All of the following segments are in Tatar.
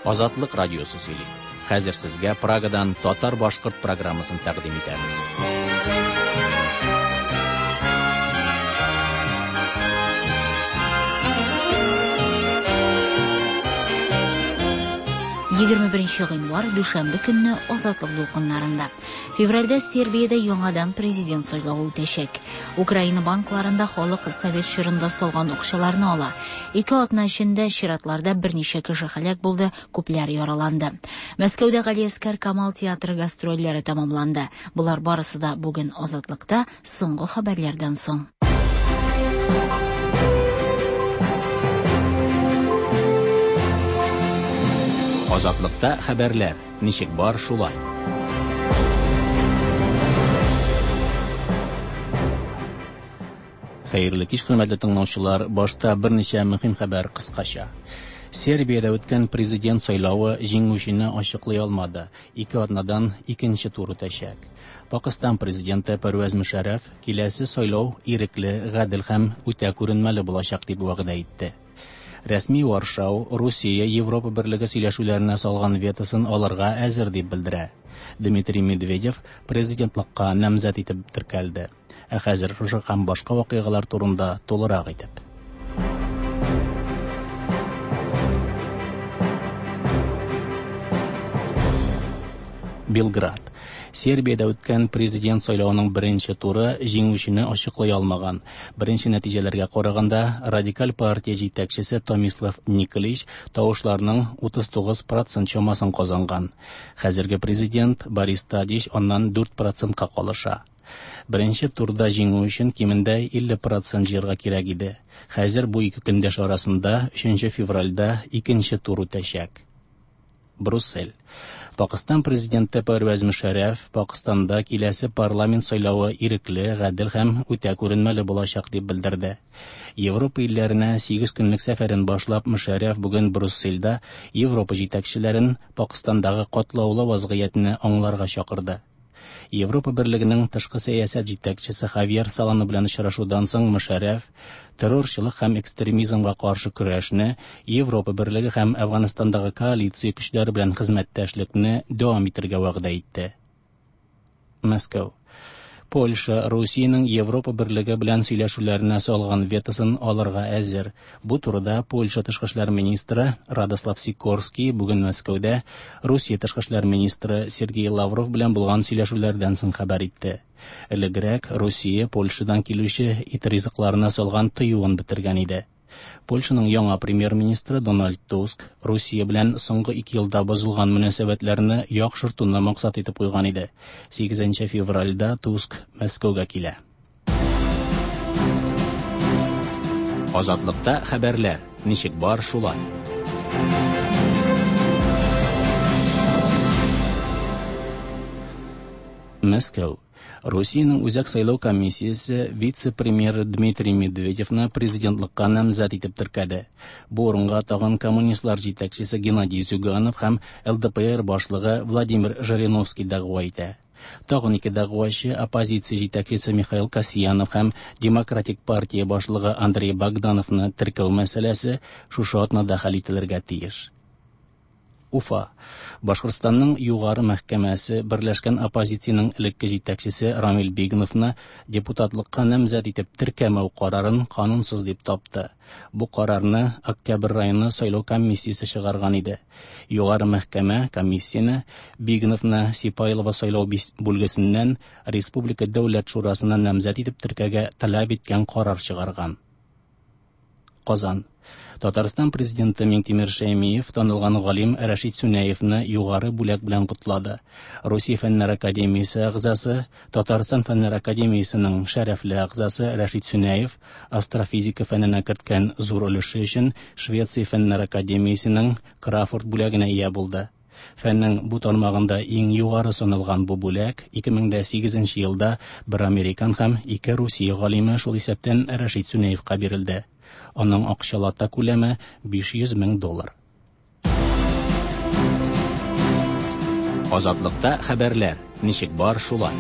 Азатлык радиосы сөйли. Хәзер сезгә Прагадан татар-башкорт программасын тәкъдим итәбез. Гыйнвар дүшәмбе көнне Азатлык дулкыннарында. Февральдә Сербиядә яңадан президент сайлауы үтәчәк. Украина банкларында халык совет чорында салган акчаларны ала. 2 атна эчендә чиратларда берничә кеше хәлак булды, күпләр яраланды. Мәскәүдә Галиәскәр Камал театры гастрольләре тәмамланды. Булар барысы да бүген Азатлыкта соңгы хәбәрләрдән соң. Азатлыкта хәбәрләр. Ничек бар шулай? Хәерле кич, хөрмәтле тыңлаучылар. Башта берничә мөһим хәбәр кыскача. Сербиядә үткән президент сайлауы җиңүчене ачыклый алмады. 2 атнадан икенче тур үтәчәк. Пакистан президенты Парвез Мушарраф киләсе сайлау ирекле, гадел һәм үтә күренмәле булачак дип вәгъдә итте. Рәсми Варшау Русия Европа берлеге сөйләшүләренә салган ветосын алырга әзер дип белдерә. Дмитрий Медведев президентлыкка намзәт итеп теркәлде. Ә хәзер шушы һәм башка вакыйгалар турында тулырак итеп. Белград. Сербиядә үткән президент сайлауының беренче туры җиңүчене ачыклый алмаган. Беренче нәтиҗәләргә караганда радикаль партия җитәкчесе Томислав Николич тавышларның 39% чамасын казанган. Хәзерге президент Борис Тадич аннан 4%-ка калыша. Беренче турда җиңү өчен кимендә 50% җыярга кирәк иде. Хәзер бу ике көндәш арасында 3 февральдә икенче тур үтәчәк. Брюссель. Пакистан президенты Парвез Мушарраф Пакистанда киләсе парламент сайлауы ирекле, гадел һәм үтә күренмәле булачак дип белдерде. Европа илләренә 8 көнлек сәфәрен башлап Мушарраф бүген Брюссельдә Европа җитәкчеләрен Пакистандагы катлаулы вазгыятьне аңларга чакырды. Европа берлегенең тышкы сәясәт җитәкчесе Хавьер Солана белән очрашудан соң Мушарраф террорчылык һәм экстремизмга каршы көрәшне, Европа берлеге һәм Әфганстандагы коалиция көчләре белән хезмәттәшлекне дәвам итәргә вәгъдә итте. Мәскәү. Польша Русиянең Европа берлеге белән сөйләшүләренә салган ветосын алырга әзер. Бу турыда Польша тышкы эшләр министры Радослав Сикорский бүген Мәскәүдә Русия тышкы эшләр министры Сергей Лавров белән булган сөйләшүләрдән соң хәбәр итте. Элегрәк Русия Польшадан килүче ит ризыкларына салган тыюын бетергән иде. Польшаның яңа премьер-министры Дональд Туск Русия белән соңгы 2 елда бозылган мөнәсәбәтләрне яхшыртуны максат итеп куйган иде. 8 февральдә Туск Мәскәүгә килә. Азатлыкта хәбәрләр. Ничек бар шулай? Мәскәү. Русиянең үзәк сайлау комиссиясе вице-премьер Дмитрий Медведевны президентлыкка намзәт итеп теркәде. Бу урынга тагын коммунистлар җитәкчесе Геннадий Зюганов һәм ЛДПР башлыгы Владимир Жириновский дәгъва итә. Тагын 2 дәгъвачы оппозиция җитәкчесе Михаил Касьянов һәм Демократик партия башлыгы Андрей Богдановны теркәү мәсьәләсе шушы атнада хәл ителергә тиеш. Уфа. Башкортстанның югары мәхкәмәсе берләшкән оппозициянең элекке җитәкчесе Рамил Бигновны депутатлыкка намзәт итеп теркәмәү карарын канунсыз дип тапты. Бу карарны Октябрь районы сайлау комиссиясе чыгарган иде. Югары мәхкәмә комиссияне Бигновны Сипайлова сайлау бүлгесеннән Республика дәүләт шурасына намзәт итеп теркәгә таләп иткән карар чыгарган. Казан. Татарстан президенты Минтимер Шәймиев танылган галим Рәшит Сүнәевны югары бүләк белән котлады. Русия фәннәр академиясе әгъзасы, Татарстан фәннәр академиясенең шәрәфле әгъзасы Рәшит Сүнәев астрофизика фәненә керткән зур өлеше өчен Швеция фәннәр академиясенең Крафорд бүләгенә ия булды. Фәннең бу тармагында иң югары саналган бу бүләк 2008 елда бер американ һәм 2 Русия галиме шул исәптән Рәшит Сүнәевка бирелде. Аның акчалата күләме $500,000. Азатлыкта хәбәрләр. Ничек бар шулай?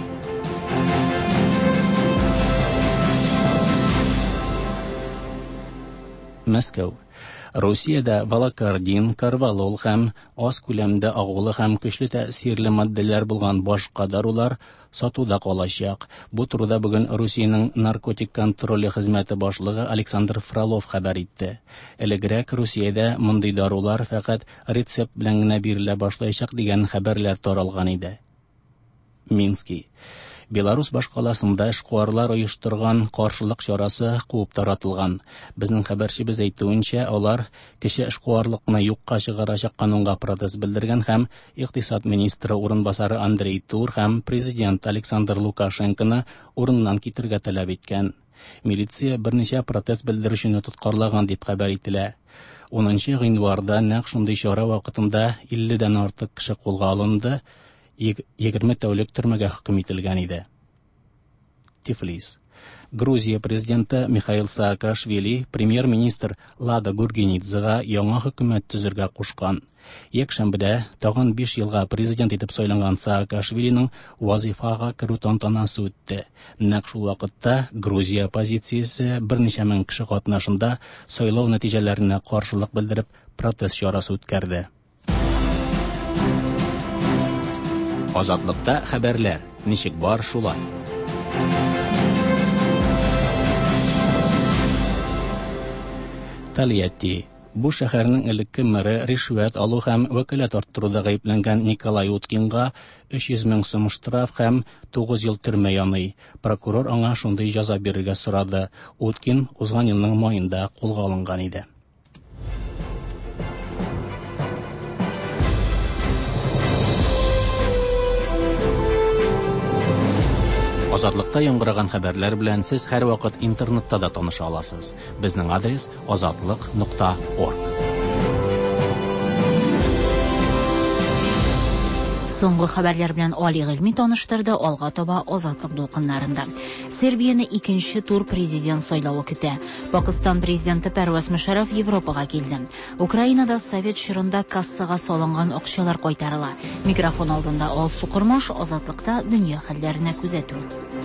Мәскәү. Русиядә волокардин, карвалол һәм аз күләмдә агулы һәм көчле тәэсирле матдәләр булган башка дарулар сатуда калачак. Бу турыда бүген Русиянең наркотик контроле хезмәте башлыгы Александр Фролов хәбәр итте. Элегрәк Русиядә мондый дарулар фақат рецепт белән генә бирелә башлаячак дигән хәбәрләр таралган иде. Минский. Беларус башкаласында эшкуарлар оештырган каршылык чарасы куып таратылган. Безнең хәбәрчебез әйтүенчә, алар кеше эшкуарлыкны юкка чыгарачак канунга протест белдергән һәм икътисад министры урынбасары Андрей Тур һәм президент Александр Лукашенконы урыннан китергә таләп иткән. Милиция берничә протест белдерүчене тоткарлаган дип хәбәр ителә. 10 гыйнварда нәкъ шундый чара вакытында 50-дән артык кеше кулга алынды. 20 тәүлек төрмәгә хөкем ителгән иде. Тифлис. Грузия президенты Михаил Саакашвили премьер-министр Лада Гургенидзега яңа хөкүмәт төзергә кушкан. Якшәмбедә тагын 5 елга президент итеп сайланган Саакашвилинең вазифага керү тантанасы үтте. Нәкъ шул вакытта Грузия оппозициясе берничә мең кеше катнашында сайлау нәтиҗәләренә каршылык белдереп протест чарасы үткәрде. Азатлыкта хәбәрләр. Ничек бар шулай? Тольятти. Бу шәһәрнең элекке мэры ришвәт алу һәм вәкаләт арттыруда гаепләнгән Николай Уткинга 300 мең сум штраф һәм 9 ел төрмә яный. Прокурор аңа шундый җәза бирергә сорады. Уткин узган елның маенда кулга алынган иде. Азатлыкта яңгыраган хәбәрләр белән сез һәр вакыт интернетта да таныша аласыз. Безнең адрес azatlyk.org. Соңгы хәбәрләр белән Али Гыйльми таныштырды, алга таба Азатлык дулкыннарында. Сербияны икенче тур президент сайлавы көтә. Пакистан президенты Пәрвәз Мушарраф Европага килде. Украинада Совет чорында кассага салынган акчалар кайтарыла. Микрофон алдында Алсу Курмаш, Азатлыкта дөнья хәлләренә күзәтү.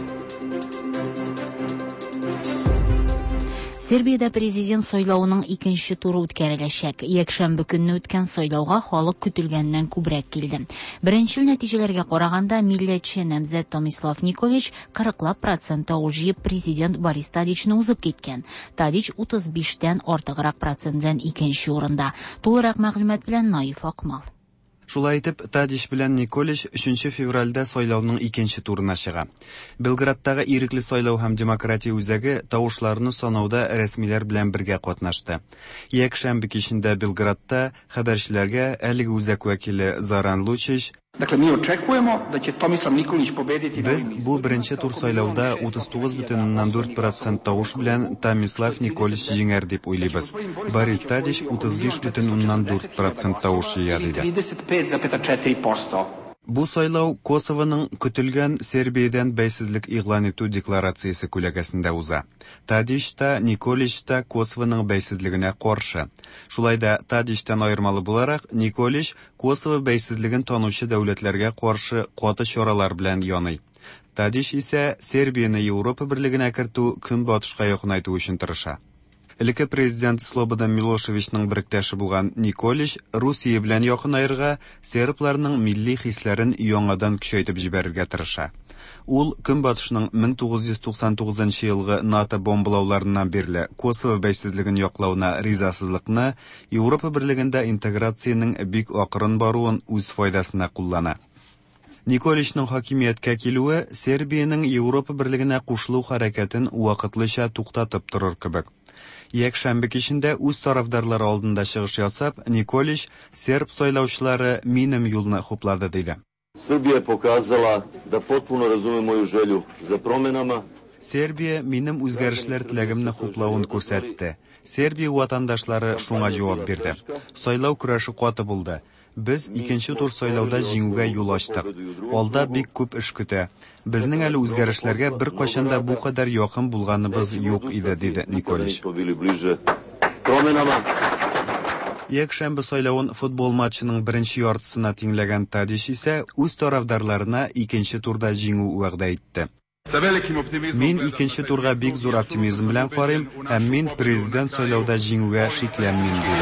Сербияда президент сайлауының икенче туры үткәреләчәк. Якшәмбе көнне үткән сайлауга халык көтелгәннән күбрәк килде. Беренчел нәтиҗәләргә караганда милләтче намзәт Томислав Николич 40% тавыш җыеп президент Борис Тадичны узып киткән. Тадич 35-тән артыграк процент белән икенче урында. Тулырак мәгълүмат белән Наиф Акмал. Шулай итеп, Тадич белән Николич 3 февральдә сайлауның икенче турына чыга. Белградтагы ирекле сайлау һәм демократия үзәге тавышларны санауда рәсмиләр белән бергә катнашты. Якшәмбе кичендә Белградта хәбәрчеләргә әлеге үзәк вәкиле Заран Лучич Без бу беренче тур сайлауда 39,4% тавыш белән Томислав Николич җиңәр дип уйлыйбыз. Борис Тадич 35,4% тавыш җыя диде. Бу сайлау Косовоның көтелгән Сербиядән бәйсезлек игълан итү декларациясе күләгәсендә уза. Тадич та, Николич та Косовоның бәйсезлегенә каршы. Шулай да Тадичтан аермалы буларак, Николич Косово бәйсезлеген танучы дәүләтләргә каршы каты чаралар белән яный. Тадич исә Сербияны Европа берлегенә кертү көнбатышка якынайту өчен тырыша. Элекке президент Слободан Милошевичның биректәше булган Николич Русия белән якынайырга сербларның милли хисләрен яңадан көчәйтеп җибәрергә тырыша. Ул көнбатышның 1999 елгы НАТО бомбалауларыннан бирле Косово бәйсезлеген яклауына ризасызлыкны Европа берлегендә интеграциянең бик акрын баруын үз файдасына куллана. Николичның хакимияткә килүе Сербиянең Европа берлегенә кушылу хәрәкәтен вакытлыча туктатып торыр кебек. Якшәмбе кичендә үз тарафдарлары алдында чыгыш ясап, Николич серб сайлаучылары минем юлны хуплады диде. Сербия показала да потpuno razume moju želju za promjenama. Сербия минем үзгәрешләр теләгемне хуплавын күрсәтте. Сербия ватандашлары шуңа җавап бирде. Сайлау көрәше каты булды. Без икенче тур сайлауда җиңүгә юл ачтык. Алда бик күп эш көтә. Безнең әле үзгәрешләргә бер качанда бу кадәр якын булганыбыз юк иде, диде Николич. Якшәмбе сайлауын футбол матчының беренче яртысына тиңләгән Тадич исә үз тарафдарларына икенче турда җиңү вәгъдә итте. Мин икенче турга бик зур оптимизм белән карыйм, һәм мин президент сайлауда җиңүгә шикләнмим диде.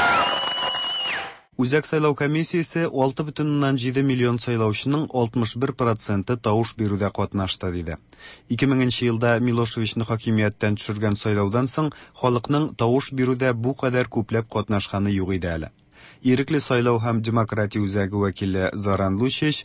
Үзәк сайлау комиссиясе 6,7 миллион сайлаучының 61% тавыш бирүдә катнашты диде. 2000 елда Милошевичны хакимияттән төшергән сайлаудан соң халыкның тавыш бирүдә бу кадәр күпләп катнашканы юк иде әле. Ирекле сайлау һәм демократия үзәге вәкиле Заран Лучич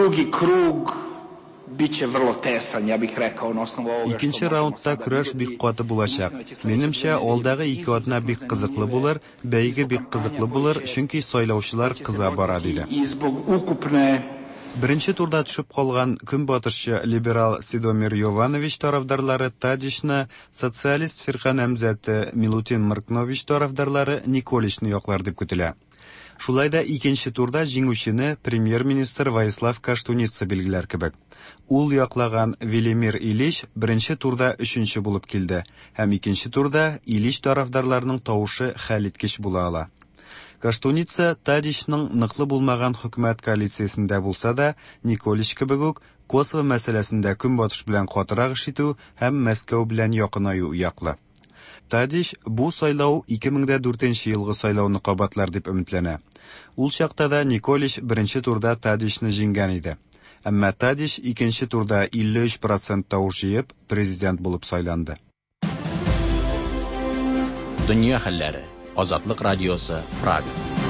икенче раундта көрәш бик каты булачак. Минемчә, алдагы ике атна бик кызыклы булыр, бәйге бик кызыклы булыр, чөнки сайлаучылар кыза бара диде. Беренче турда төшеп калган көнбатышчы либерал Сидомир Йованович тарафдарлары Тадишны, социалист фирка намзәте Милутин Маркнович тарафдарлары Николичны яклар дип көтелә. Шулай да икенче турда җиңүчене премьер-министр Ваислав Каштуница билгеләр кебек. Ул яклаган Велимир Ильич беренче турда 3нче булып килде, һәм икенче турда Ильич тарафдарларының тавышы хәлиткеч була ала. Каштуница Тадишның ныклы булмаган хөкүмәт коалициясендә булса да, Николич кебек үк Косово мәсьәләсендә көнбатыш белән катырак эш итү һәм Мәскәү белән якынаю яклы. Тадиш бу сайлау 2004 елгы сайлауны кабатлар дип өметләнә. Ул чакта да Николич беренче турда Тадишны җиңгән иде. Әмма Тадиш икенче турда 53% тавыш җыеп президент булып сайланды. Дөнья хәлләре. Азатлык радиосы, Прага.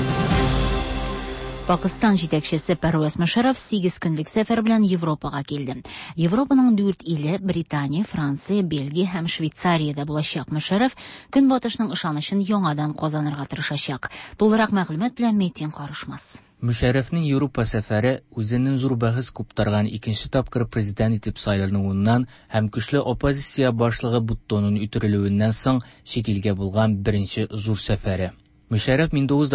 Пакистан җитәкчесе Парвез Мушарраф 8 көнлек сәфәр белән Европага килде. Европаның 4 иле Британия, Франция, Бельгия һәм Швейцариядә булачак Мушарраф көнбатышның ышанычын яңадан казанырга тырышачак. Тулырак мәгълүмат белән Метин карышмас. Мушаррафның Европа сәфәре үзенең зур бәхәс куптарган икенче тапкыр президент итеп сайлануыннан һәм көчле оппозиция башлыгы Буттоның үтерелүеннән соң чит илгә булган беренче зур сәфәре. Мушарраф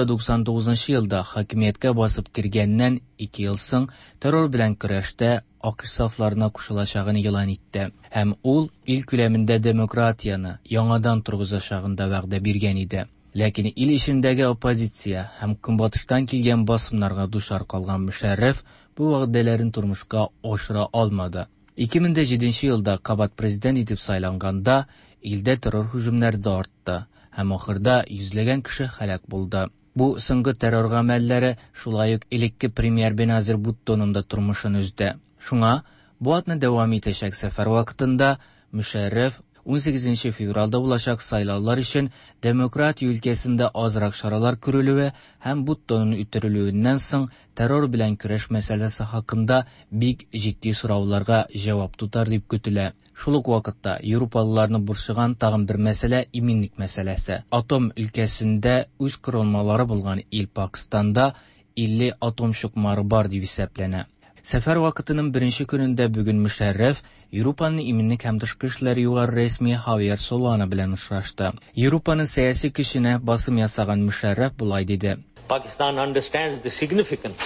1999 елда хакимияткә басып кергәннән 2 ел соң террор белән көрәштә АКШ сафларына кушылачагын игълан итте. Һәм ул ил күләмендә демократияны яңадан тургызачагында вәгъдә биргән иде. Ләкин ил ишендәге оппозиция һәм көнбатыштан килгән басымнарга душар калган Мушарраф бу вәгъдәләрен тормышка ашыра алмады. 2007 елда кабат президент итеп сайланганда илдә террор һөҗүмнәре дә артты һәм ахырда йөзләгән кеше һәлак булды. Бу соңгы террор гамәлләре шулай ук элекке премьер Беназир Буттоның да тормышын үзде. Шуңа бу атны дәвам итәчәк сәфәр вакытында Мушарраф 18 февралда булачак сайлаулар өчен демократия өлкәсендә азрак чаралар күрелүе һәм Буттоның үтерелүеннән соң террор белән көрәш мәсьәләсе хакында бик җитди сорауларга җавап тутар дип көтелә. Шул ук вакытта Европалыларны борчыган тагын бер мәсьәлә иминлек мәсьәләсе. Атом өлкәсендә үз корылмалары булган ил Пакистанда 50 атом чукмары бар дип исәпләнә. Сәфәр вакытының беренче көнендә бүген Мушарраф Европаның иминлек һәм тышкы эшләр югары рәсми Хавьер Солана белән очрашты. Европаның сәяси көченә басым ясаган Мушарраф булай диде. Pakistan understands the significance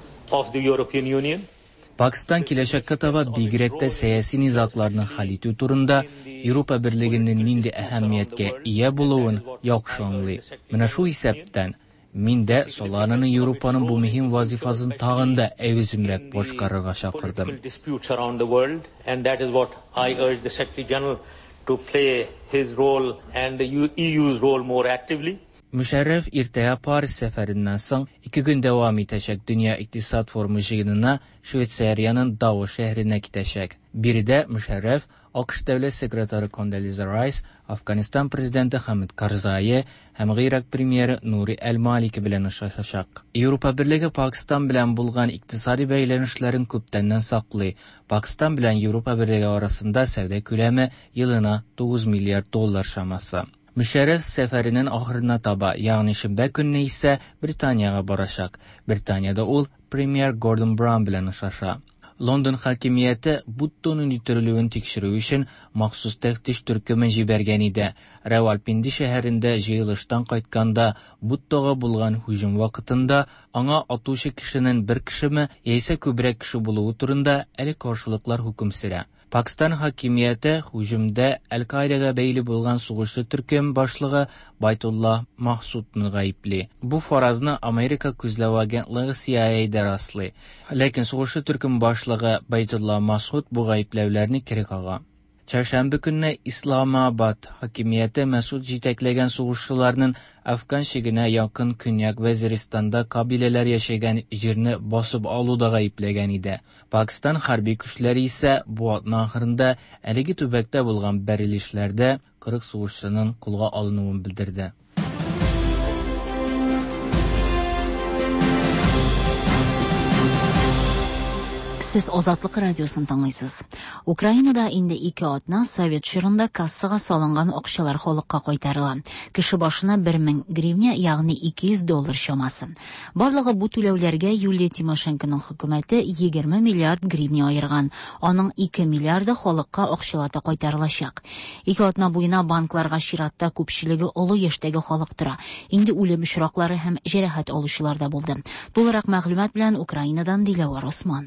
of the European Union. Пакистан киләчәккә таба бигрәк тә сәяси низакларны хәл итү турында Европа берлегенең нинди әһәмияткә ия булуын яхшы аңлый. Менә шул исәптән мин дә Солананың Европаның бу мөһим вазифасын тагын да әвеземрәк башкарырга чакырдым. Disputes around the world, and that is what I urge the Secretary General to play his role and the EU's role more actively. Мушарраф иртәгә Париж сәфәреннән соң 2 көн дәвам итәчәк Дөнья икътисад форумы җыенына Швейцарияның Давос шәһренә китәчәк. Биредә Мушарраф АКШ дәүләт секретары Кондолиза Райс, Афганистан президенты Хамид Карзайи һәм Гыйрак премьеры Нури Әл-Малики белән очрашачак. Европа берлеге Пакистан белән булган икътисади бәйләнешләрен күптәннән саклый. Пакистан белән Европа берлеге арасында сәүдә күләме елына $9 миллиард шамасы. Мушарраф сәфәренең ахырына таба, ягъни шимбә көнне исә Британияга барачак. Британияда ул премьер Гордон Браун белән очраша. Лондон хакимияте Буттоның үтерелүен тикшерү өчен махсус тәфтиш төркемен җибәргән иде. Равалпинди шәһәрендә җыелыштан кайтканда Буттога булган һөҗүм вакытында аңа атучы кешенең бер кешеме яисә күбрәк кеше булуы турында әле каршылыклар хөкем сөрә. Pakistan hokimiyati hujumda Al-Qoidaga beyli bo'lgan sug'urchi turkum boshlig'i Baytullah Mahsudni g'aybli. Bu farazni Amerika ko'zlab agentligi CIA'da rastli. Lekin sug'urchi turkum boshlig'i Baytullah Mahsud bu g'ayblovlarni kirik olgan. Çarşamba günü İslamabad hokimiyati Masud jitaklagan sug'urchilarning Afgan shigina yaqin Kunyak Vaziristonda qabilalar yashagan yerni bosib oluvda ayblagan edi. Pokiston harbiy kuchlari esa bu oyning oxirida haligi tubakda bo'lgan berilishlarda 40 sug'urchining qo'lga olinganini bildirdi. Siz Ozodlik radiosini tinglaysiz. Ukrainada endi 2 otna Sovet shirында kassaga solingan o'qishalar xoliqqa qaytarilgan. Kishi boshina 1000 grivnya, ya'ni $200 şamasi. Bарлыгы bu to'lovlarga Yuliya Timoshenkoning hukumatı 20 milliard grivnya ayirgan. Оның 2 milliardi xoliqqa o'qishalarda qaytarilacak. 2 otna bo'yina banklarga shiratda ko'pchiligi ulug' yoshdagi xoliq tura. Endi o'lim ishroqlari ham jarohat oluvchilarda bo'ldi. To'liq ma'lumot bilan Ukrainadan Dilavar Osman.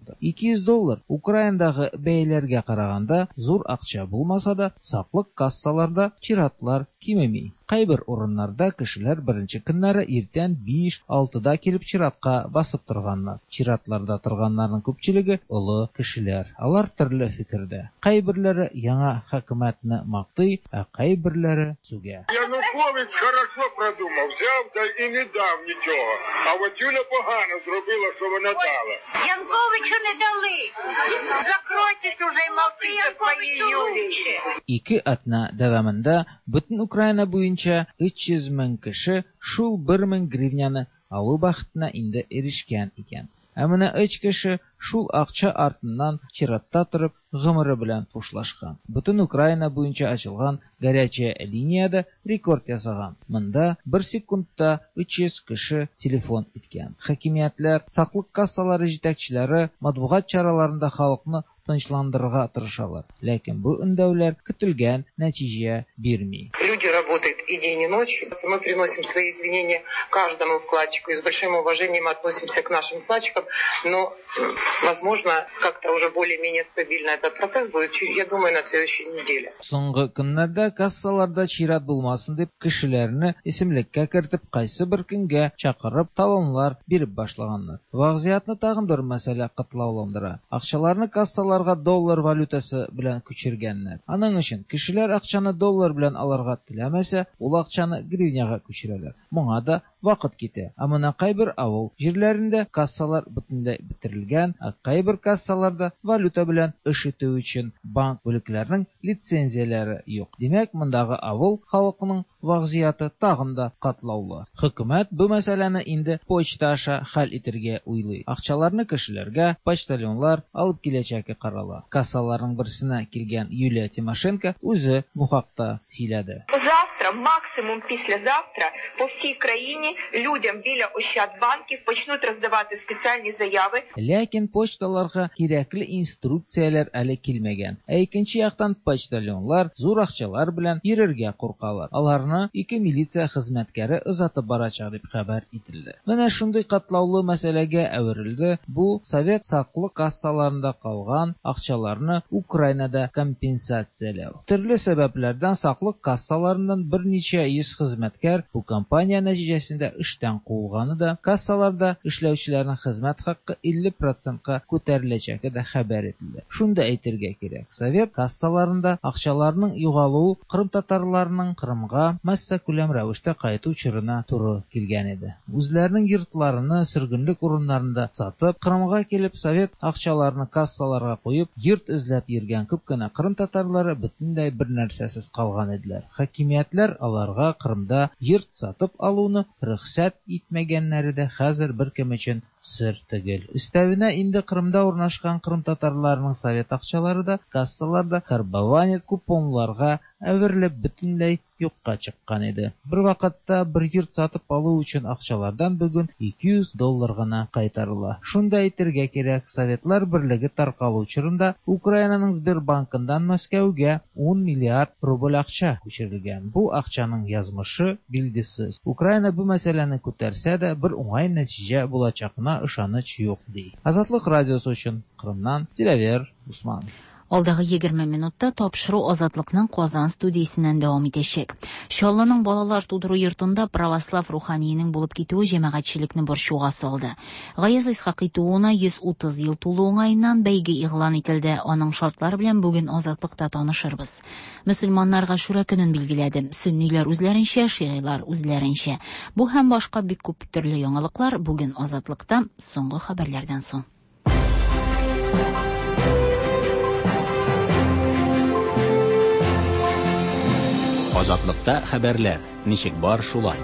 $200 Ukrainadagi beylerge qaraganda zo'r aqcha bo'lmasa da, saqliq kassalarda chiratlar kememi. Qaybir o'rinlarda kishilar birinchi kunlari ertan 5-6 da kelib chiratga basib turganlar. Chiratlarda turganlarning ko'pchiligi ulug' kishilar. Ular turli fikrda. Qaybirlari yangi hukumatni maqtay, qaybirlari suga. Янукович хорошо продумав, взяв да і не дав нічого. А от Юля погано зробила, що вона дала. Янковичу не дали. Закройтесь уже, мовчи Янковичу Юлічі. 2 atna davamında bütün Ukrayna boyunca 300 ming kishi shu 1000 grivnyani alu baxtına indi erishgan ekan. Amina 3 kishi shul aqcha artından chiratda turib g'imiri bilan xo'shlashgan. Butun Ukraina bo'yicha ochilgan горячая liniyada rekord yasagan. Bunda 1 sekundda 300 kishi telefon etgan. Hokimiyatlar, saqliq kassalari yetakchilari matbuot charalarida xalqni tinchlantirishga tirishadilar. Lekin bu undavlar kutilgan natija bermaydi. Люди работают и день, и ночь. Мы приносим свои извинения каждому вкладчику и с большим уважением относимся к нашим вкладчикам. Но, возможно, как-то уже более-менее стабильно этот процесс будет, я думаю, на следующей неделе. So'nggi kunlarda kassalarda chirat bo'lmasin deb kishilarni ismlikka kiritib, qaysi bir kunga chaqirib talonlar berib boshlaganlar. Vaziyatni tag'in bir masala qatlovlandira. Aqchalarni kassalarga dollar valyutasi bilan ko'chirganlar. Aning uchun kishilar aqchani dollar bilan olarga tilamasa, ul aqchani grivnyaga ko'chiradilar. Bunga da vaqt ketadi. Ammo qaybir avul yerlarida kassalar butunlay bitirilgan, qaybir kassalarda valyuta bilan ish etuv uchun bank bo'liklarining litsenziyalari yo'q. Demak, bundagi avul xalqining vaziyati tag'inda qatlovli. Hukumat bu masalani endi pochtasha hal etirga o'ylaydi. Aqchalarni kishilarga pochtalyonlar olib kelajagi qarala. Kassalarning birisine kelgan Yuliya Timoshenko o'zi bu haqda so'yladi. Завтра, максимум післязавтра, по всій країні людям біля Ощадбанків почнуть роздавати спеціальні заяви. Lekin pochtalarga kerakli instruksiyalar hali kelmagan. Ikkinchi yoqdan pochtalyonlar zo'r aqchalar bilan yurishga qo'rqalar. Ularni 2 militsiya xizmatkari uzatib borachaq deb xabar etildi. Mana shunday qatlovli masalaga avirildi. Bu Sovet saqliq kassalarida qolgan aqchalarni Ukrainada kompensatsiyalash. Turli sabablardan saqliq kassalaridan bir necha yuz xizmatkar bu kampaniya natijasida ishdan qo'yilganida kassalarda ishlovchilarning xizmat haqqi 50% ga ko'tarilajagida xabar etildi. Shunda aytirga kerak, Sovet kassalarida aqchalarning yo'g'aluvi Qrim tatarlarining Qrimga massakulam ravishda qaytuv chirina turi kelgan edi. O'zlarining yurtlarini surgunlik o'rinlarida sotib, Qrimga kelib Sovet aqchalarini kassalarga qo'yib, yurt izlab yurgan ko'pgina Qrim tatarlari butunlay bir narsasiz qolgan edilar. Hokimiyatlar ularga Qrimda yurt sotib oluvni ruxsat etmaganlarida hozir bir kim uchun sir tugil. Üstavina endi Qrimda o'rnashgan Qrim tatarlarining Sovet aqchalarida kassalarda karbavanet kuponlarga avirilib butunlay yo'qqa chiqqan edi. Bir vaqtda bir yurt sotib olу uchun aqchalardan bugun $200 gina qaytarildi. Shunda aytirga kerak, Sovetlar birligi tarqaluvchirinda Ukrainaning Sberbankidan Moskvaga 10 milliard rubl aqcha ko'chirilgan. Bu aqchaning yazmishi belgisiz. Ukraina bu masalani ko'tarsa-da bir o'ng'ay natija bo'lajagina ishonch yo'q deydi. Ozodlik radiosi uchun Qrimdan Dilaver Usman. Алдагы 20 минутта тапшыру Азатлыкның Казан студиясеннән дәвам итәчәк. Шаллының балалар тудыру йортында православ руханиянең булып китүе җәмәгатьчелекне борчуга салды. Гаяз Исхакый тууына 130 ел тулу уңаеннан бәйге игълан ителде. Аның шартлары белән бүген Азатлыкта танышырбыз. Мөселманнар Гашура көнен билгеләде. Сөнниләр үзләренчә, шиғилар үзләренчә. Бу һәм башка бик күп төрле яңалыклар бүген Азатлыкта соңгы хәбәрләрдән соң. Азатлыкта хәбәрләр. Ничек бар шулай.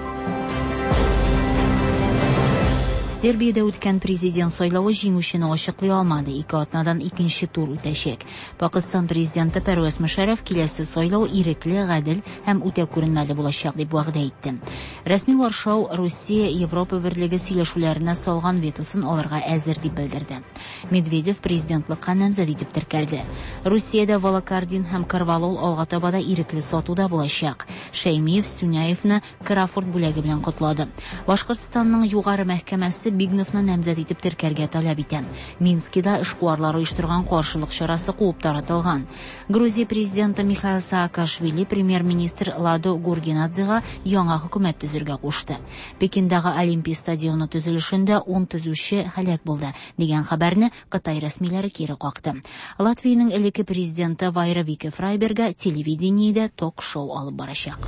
Сербиядә үткән президент сайлауы җиңүчене ачыклый алмады. 2 атнадан 2нче тур үтәчәк. Пакистан президенты Пәрвәз Мушарраф киләсе сайлау ирекле, гадел һәм үтә күренмәле булачак дип вәгъдә итте. Рәсми Варшау Россия Европа берлеге сөйләшүләренә салган ветосын алырга әзер дип белдерде. Медведев президентлыкка намзәт итеп теркәлде. Россиядә Волокардин һәм Карвалол алга табада ирекле сатуда булачак. Шәймиев Сүняевны Крафорт бүләге белән котлады. Башкортстанның югары мәхкәмәсе Бигновны намзәт итеп теркәргә таләп итә. Минскида эшкуарлар оештырган каршылык чарасы куып таратылган. Грузия президенты Михаил Саакашвили премьер-министр Ладо Гургинадзега яңа хөкүмәт төзергә кушты. Пекиндагы Олимпия стадионы төзелешендә 10 төзүче һәлак булды дигән хәбәрне Кытай рәсмиләре кире какты. Латвиянең элекке президенты Вайра Вика Фрайберга телевидениедә ток-шоу алып барачак.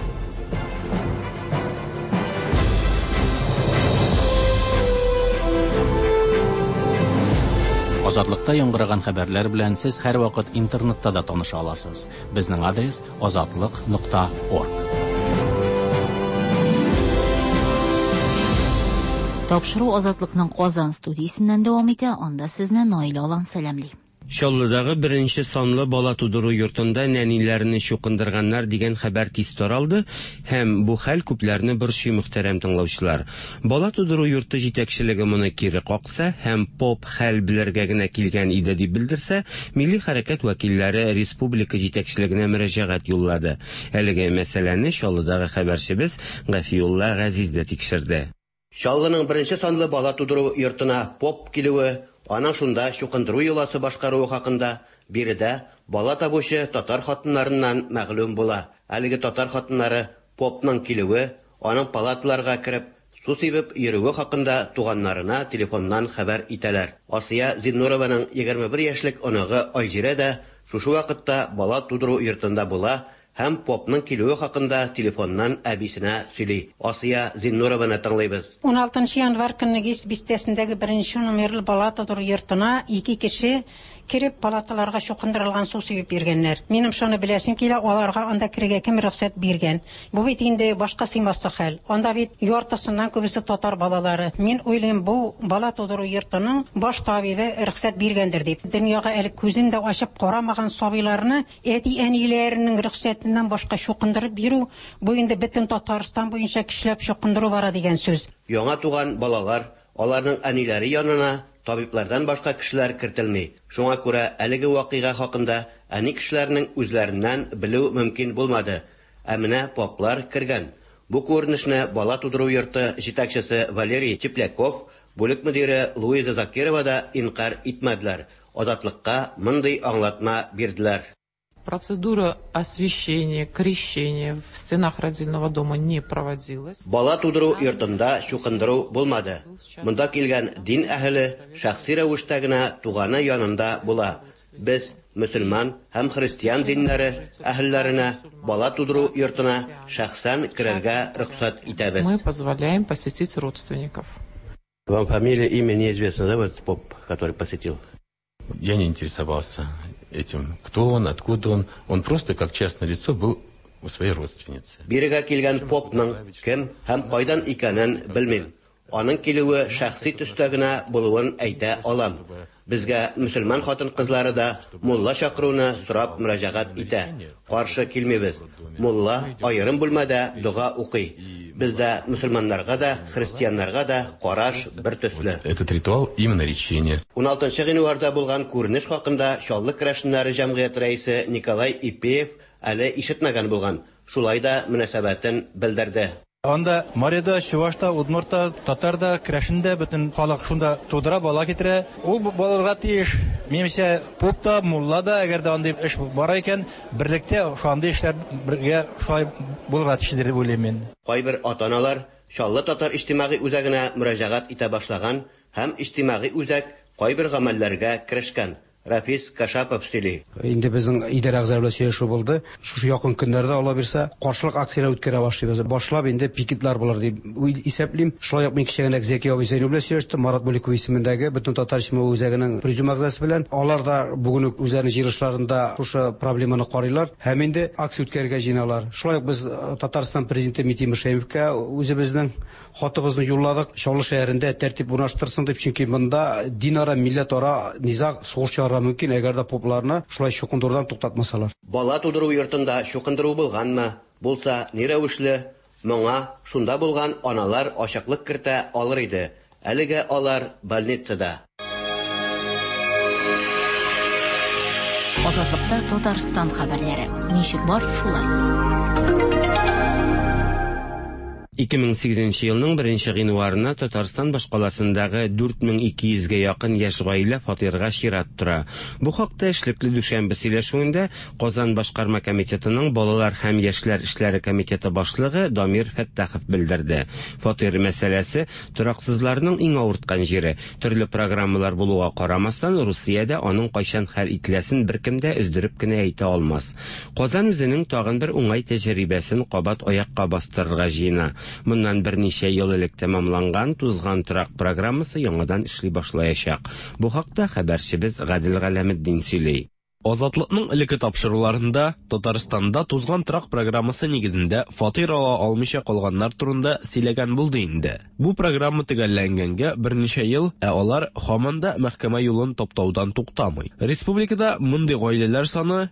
Азатлыкта яңгыраган хәбәрләр белән сез һәр вакыт интернетта да таныша аласыз. Безнең адрес azatlyk.org. Тапшыру Азатлыкның Казан студиясеннән дәвам итә. Анда сезне Наилә Алан сәламли. Шаллыдагы беренче санлы бала тудыру йортында нәниләрне чукындырганнар дигән хәбәр тиз таралды һәм бу хәл күпләрне борчый, мөхтәрәм тыңлаучылар. Бала тудыру йорты җитәкчелеге моны кире какса һәм поп хәл белергә генә килгән иде дип белдерсә, милли хәрәкәт вәкилләре республика җитәкчелегенә мөрәҗәгать юллады. Әлеге мәсьәләне Шаллыдагы хәбәрчебез Гафиулла Газиз дә тикшерде. Шаллының беренче санлы бала тудыру йортына поп килүе, аның шунда чукындыру юласы башкаруы хакында биредә бала табучы татар хатыннарыннан мәгълүм була. Әлеге татар хатыннары попның килүе, аның палатларга кирип, су сибеп йөрүе хакында туганнарына телефоннан хәбәр итәләр. Асия Зиннурованың 21 яшьлек оныгы Айҗирә дә шушы вакытта бала тудыру йортында була һәм попның килүе хакында телефоннан әбисенә сөйли. Асия Зиннурованы тыңлыйбыз. 16 январь көнне бистәсендәге беренче номерлы бала тудыру йортына 2 кеше кирип палаталарга чукындырылган су сибеп биргәннәр. Минем шуны беләсем килә, аларга анда кирергә кем рөхсәт биргән. Бу бит инде башка сыймаслы хәл. Анда бит яртысыннан күбесе татар балалары. Мин уйлыйм, бу бала тудыру йортының баш табибы рөхсәт биргәндер дип. Дөньяга әле күзен дә ачып карамаган сабыйларны әти-әниләренең рөхсәтеннән башка чукындырып бирү, бу инде бөтен Татарстан буенча кишләп чукындыру бара дигән сүз. Яңа туган балалар, аларның әниләре янына табиблардан башка кешеләр кертелми. Шуңа күрә әлеге вакыйга хакында әни кешеләрнең үзләреннән белү мөмкин булмады. Ә менә поплар кергән. Бу күренешне бала тудыру йорты җитәкчесе Валерий Тепляков, бүлек мөдире Луиза Закирова да инкар итмәделәр. Азатлыкка мондый аңлатма бирделәр. Процедура освящения, крещения в стенах родильного дома не проводилась. Бала тудыру йортында чукындыру булмады. Монда килгән дин әһеле шәхси рәвештә генә туганы янында була. Без мөселман һәм христиан диннәре әһелләренә бала тудыру йортына шәхсән кирергә рөхсәт итәбез. Мы позволяем посетить родственников. Вам фамилия, имя неизвестно, да, вот поп, который посетил? Я не интересовался этим, кто он, откуда он. Он просто как частное лицо был у своей родственницы. Бирегә килгән попның кем һәм кайдан икәнен белмим. Аның килүе шәхси төстә генә булуын әйтә алам. Безгә мөселман хатын-кызлары да мулла чакыруны сорап мөрәҗәгать итә. Каршы килмибез. Мулла аерым бүлмәдә дуга укый. Бездә мөселманнарга да, христианнарга да караш бер төсле. Этот ритуал именно речение. 16 январьда булган күренеш хакында Шаллы керәшеннәре җәмгыять рәисе Николай Ипеев әле ишетмәгән булган. Шулай да мөнәсәбәтен белдерде. Анда Мареда, Чувашта, Удмуртта, Татарда, Крашинда бөтен халык шунда тудыра, бала китерә. Ул балаларга тиеш. Менимчә, попта, муллада, әгәр дә андый эш бар икән, берлектә шундый эшләр бергә шулай булырга тиештер дип уйлыйм мин. Кайбер ата-аналар Чаллы татар иҗтимагый үзәгенә мөрәҗәгать итә башлаган һәм иҗтимагый үзәк кайбер гамәлләргә керешкән. Рафис Кашапов сөйли. Инде безнең идарә әгъзалары белән сөйләшү булды. Шушы якын көннәрдә ала бирсә, каршылык акцияләр үткәрә башлыйбыз. Башлап инде пикетлар булыр дип исәплим. Шулай ук мин кичәгенәк Зәки абый белән сөйләштем. Марат Буликов исемендәге бөтен татар иҗтимагый үзәгенең президиум әгъзасы белән. Алар да бүген үк үзләренең җыелышларында шушы проблеманы карыйлар һәм инде акция үткәрергә җыйналар. Шулай ук без Татарстан президенты Митим Шәймовка үзебезнең хатыбызны юлладык. Чаллы шәһәрендә тәртип урнаштырсын дип, чөнки монда динара, милләтара низа сугыш мөмкин, әгәр дә попларны шулай чукындырудан туктатмасалар. Бала тудыру йортында чукындыру булганмы? Булса, ни рәвешле? Моңа шунда булган аналар ачыклык кертә алыр иде. Әлегә алар больницада. Азатлыкта Татарстан хәбәрләре. Ничек бар шулай? 2008 елның 1 гыйнварына Татарстан башкаласындагы 4200-гә якын яшь гаилә фатирга чират тора. Бу хакта эшлекле дүшәмбе сөйләшүендә Казан башкарма комитетының балалар һәм яшьләр эшләре комитеты башлыгы Дамир Фәттахов белдерде. Фатир мәсьәләсе тораксызларның иң авырткан җире. Төрле программалар булуга карамастан, Русиядә аның кайчан хәл ителәсен беркем дә өздереп кенә әйтә алмас. Казан үзенең тагын бер уңай тәҗрибәсен кабат аякка бастырырга җыена. Моннан берничә ел элек тәмамланган Тузган торак программасы яңадан эшли башлаячак. Бу хакта хәбәрчебез Гадел Галәметдин сөйли. Азатлыкның элекке тапшыруларында Татарстанда Тузган торак программасы нигезендә фатир ала алмыйча калганнар турында сөйләгән булды инде. Бу программа төгәлләнгәнгә берничә ел, алар һаман да мәхкәмә юлын таптаудан туктамый. Республикада мондый гаиләләр саны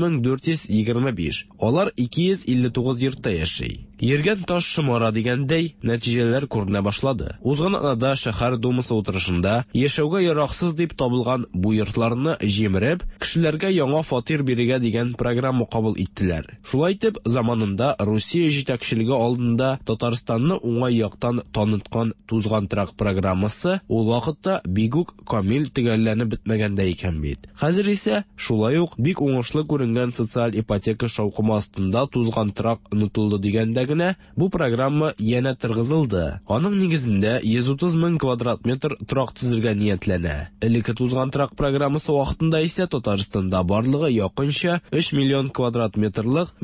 2425. Алар 259 йортта яши. Йөргән таш шымара дигәндәй нәтиҗәләр күренә башлады. Узган атнада шәһәр думасы утырышында яшәүгә яраксыз дип табылган бу йортларны җимереп, кешеләргә яңа фатир бирергә дигән программа кабул иттеләр. Шулай итеп, заманында Русия җитәкчелеге алдында Татарстанны уңай яктан таныткан Тузган торак программасы ул вакытта бигүк камил төгәлләнеп бетмәгәндә икән бит. Хәзер исә шулай ук бик уңышлы күренгән социаль ипотека шаукымы астында Тузган торак онытылды дигәндә бу программа яна тыргызылды. Аның нигезендә 130 мең квадрат метр торак төзергә ниятләнә. Элекке Тузган торак программасы вакытында исә Татарстанда барлыгы якынча 3 миллион квадрат метрлык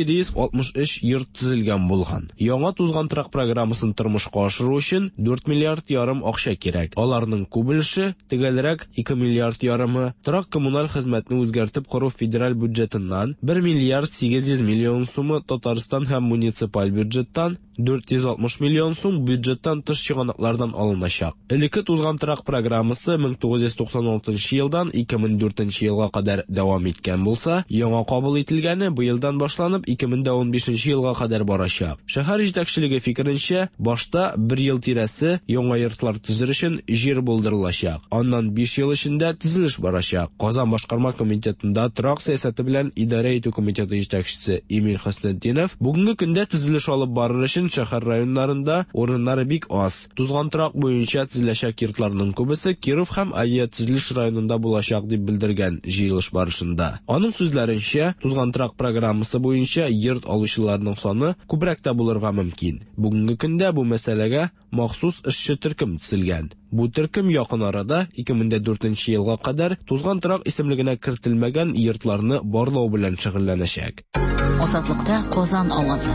1763 йорт төзелгән булган. Яңа Тузган торак программасын тормышка ашыру өчен 4 миллиард ярым акча кирәк. Аларның күбелеше, төгәлрәк 2 миллиард ярымы торак коммуналь хезмәтне үзгәртеп кору федераль бюджетыннан, 1 миллиард 800 миллион сумы Татарстан һәм муниципаль бюджеттан, 460 миллион сум бюджеттан тыш чыганаклардан алыначак. Элекке Тузган торак программасы 1996 елдан 2004 елга кадәр дәвам иткән булса, яңа кабул ителгәне быелдан башланып 2015 елга кадәр барачак. Шәһәр җитәкчелеге фикеренчә, башта 1 ел тирәсе яңа йортлар төзер өчен җир булдырылачак. Аннан 5 ел эчендә төзелеш барачак. Казан башкарма комитетында торак сәясәте белән идарә итү комитеты җитәкчесе Эмиль Хөснетдинов бүгенге көндә төзелеш алып барыр өчен шәһәр районнарында урыннары бик аз. Тузган торак буенча төзеләчәк йортларның күбесе Киров һәм Айя төзелеш районында булачак дип белдергән җыелыш барышында. Аның сүзләренчә, Тузган торак программасы буенча йорт алучыларның саны күбрәк тә булырга мөмкин. Бүгенге көндә бу мәсьәләгә махсус эшче төркем төзелгән. Бу төркем якын арада 2004 елга кадәр Тузган торак исемлегенә кертелмәгән йортларны барлау белән шөгыльләнәчәк. Азатлыкта Казан авазы.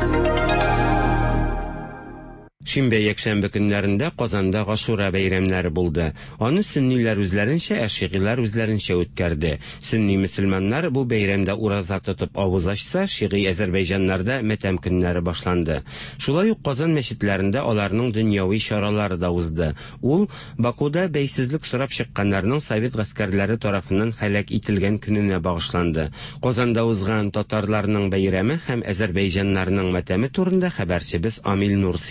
Шимбә якшәмбе көннәрендә Казанда Гашура бәйрәмнәре булды. Аны сөнниләр үзләренчә, шигыләр үзләренчә үткәрде. Сөнни мөселманнар бу бәйрәмдә ураза тотып авыз ачса, шигый Азәрбайҗаннарда матәм көннәре башланды. Шулай ук Казан мәчетләрендә аларның дөньяви чаралары да узды. Ул Бакуда бәйсезлек сорап чыкканнарның совет гаскәрләре тарафыннан һәлак ителгән көненә багышланды. Казанда узган татарларның бәйрәме һәм Азәрбайҗаннарның матәме турында хәбәрчебез Амил Нур сөйли.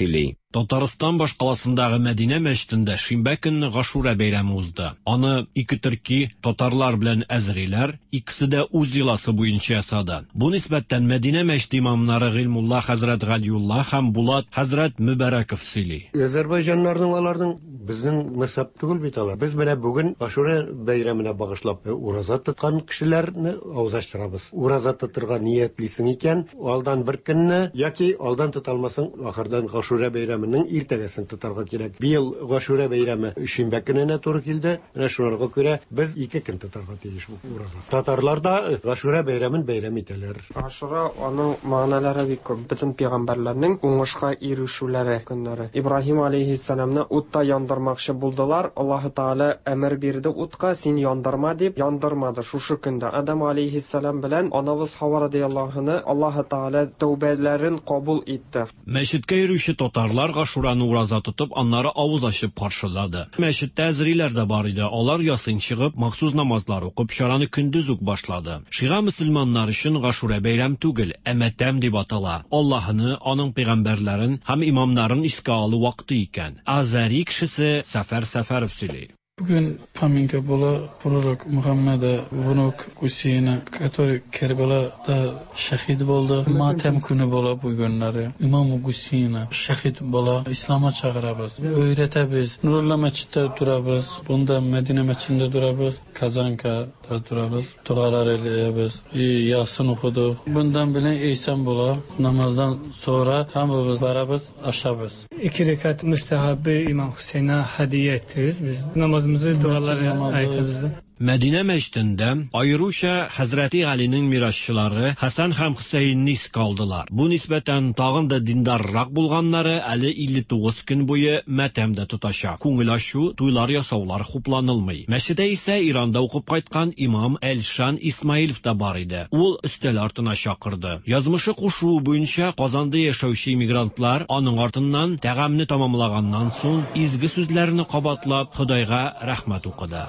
Татарстан башкаласындагы Мәдинә мәчетендә шимбә көнне Гашура бәйрәме узды. Аны ике төрки, татарлар белән әзриләр, икесе дә үз йоласы буенча ясады. Бу нисбәттән Мәдинә мәчет имамнары Гыйльмулла хәзрәт Галиулла һәм Булат хәзрәт Мөбәрәков сөйли. Азәрбайҗаннарның аларның безнең мәсәп түгел бит алар. Без менә бүген Гашура бәйрәменә багышлап ураза тоткан кешеләрне авызаштырабыз. Ураза тотырга ниятлисең икән, алдан бер көнне яки алдан тота алмасаң, ахырдан Гашура бәйрәменең иртәгәсен тотарга кирәк. Быел Гашура бәйрәме шимбә көненә туры килде. Менә шуларга күрә без 2 көн тотарга тиеш бу ураза. Татарлар да Гашура бәйрәмен бәйрәм итәләр. Гашура аның мәгънәләре бик күп. Бөтен пәйгамбәрләрнең уңышка ирешүләре көннәре. Ибраһим алейхиссаламны утта яндырмакчы булдылар. Аллаһ Таала әмер бирде утка, син яндырма дип, яндырмады. Шушы көндә Адам алейхиссалам белән анабыз Хава радиллаһу анһа Аллаһ Таала тәүбәләрен кабул итте. Мәчеткә йөрүче татарлар Гашураны ураза тотып, аннары авыз ачып каршылады. Мәчеттә әзриләр дә бар иде. Алар ясын чыгып, махсус намазлар укып, чараны көндез үк башлады. Шига мөселманнар өчен Гашура бәйрәм түгел, ә матәм дип атала. Аллаһны, аның пәйгамбәрләрен һәм имамнарын искә алу вакыты икән. Азари кешесе Сафар Сафаров сөйли. Бүгін памятка была пророк Мухаммада, внук Гусейна, который Кербалада шахид болды. Матем күні бола бүгінлері. İmam Гусейна шахид бола. İslam'a çağırabız, öğretəbiz. Nurullah məsciddə durabız, bunda Mədinə məscidində durabız, Kazanka'da durabız, dualar eləyəbiz, Yasin oxuduq. Bundan bilən eysən bola, namazdan sonra hamımız varabız, aşabız. 2 rekat müstehabbi İmam Hüseyin'e hediye ettiniz. Biz namazımızı, duaları ayetimizi. Мәдинә мәчетендә аеруча Хәзрәти Алинең мирасчылары Хәсан һәм Хусейнны искә алдылар. Бу нисбәтән тагын да диндаррак булганнары әле 59 көн буе матәмдә тотачак. Күңел ачу, туйлар ясаулар хупланылмый. Мәчеттә исә Иранда укып кайткан имам Әлшан Исмаилов та бар иде. Ул өстәл артына чакырды. Язмышы кушуы буенча Казанда яшәүче иммигрантлар аның артыннан тәгамне тамамлаганнан соң изге сүзләрне кабатлап Худайга рәхмәт укыды.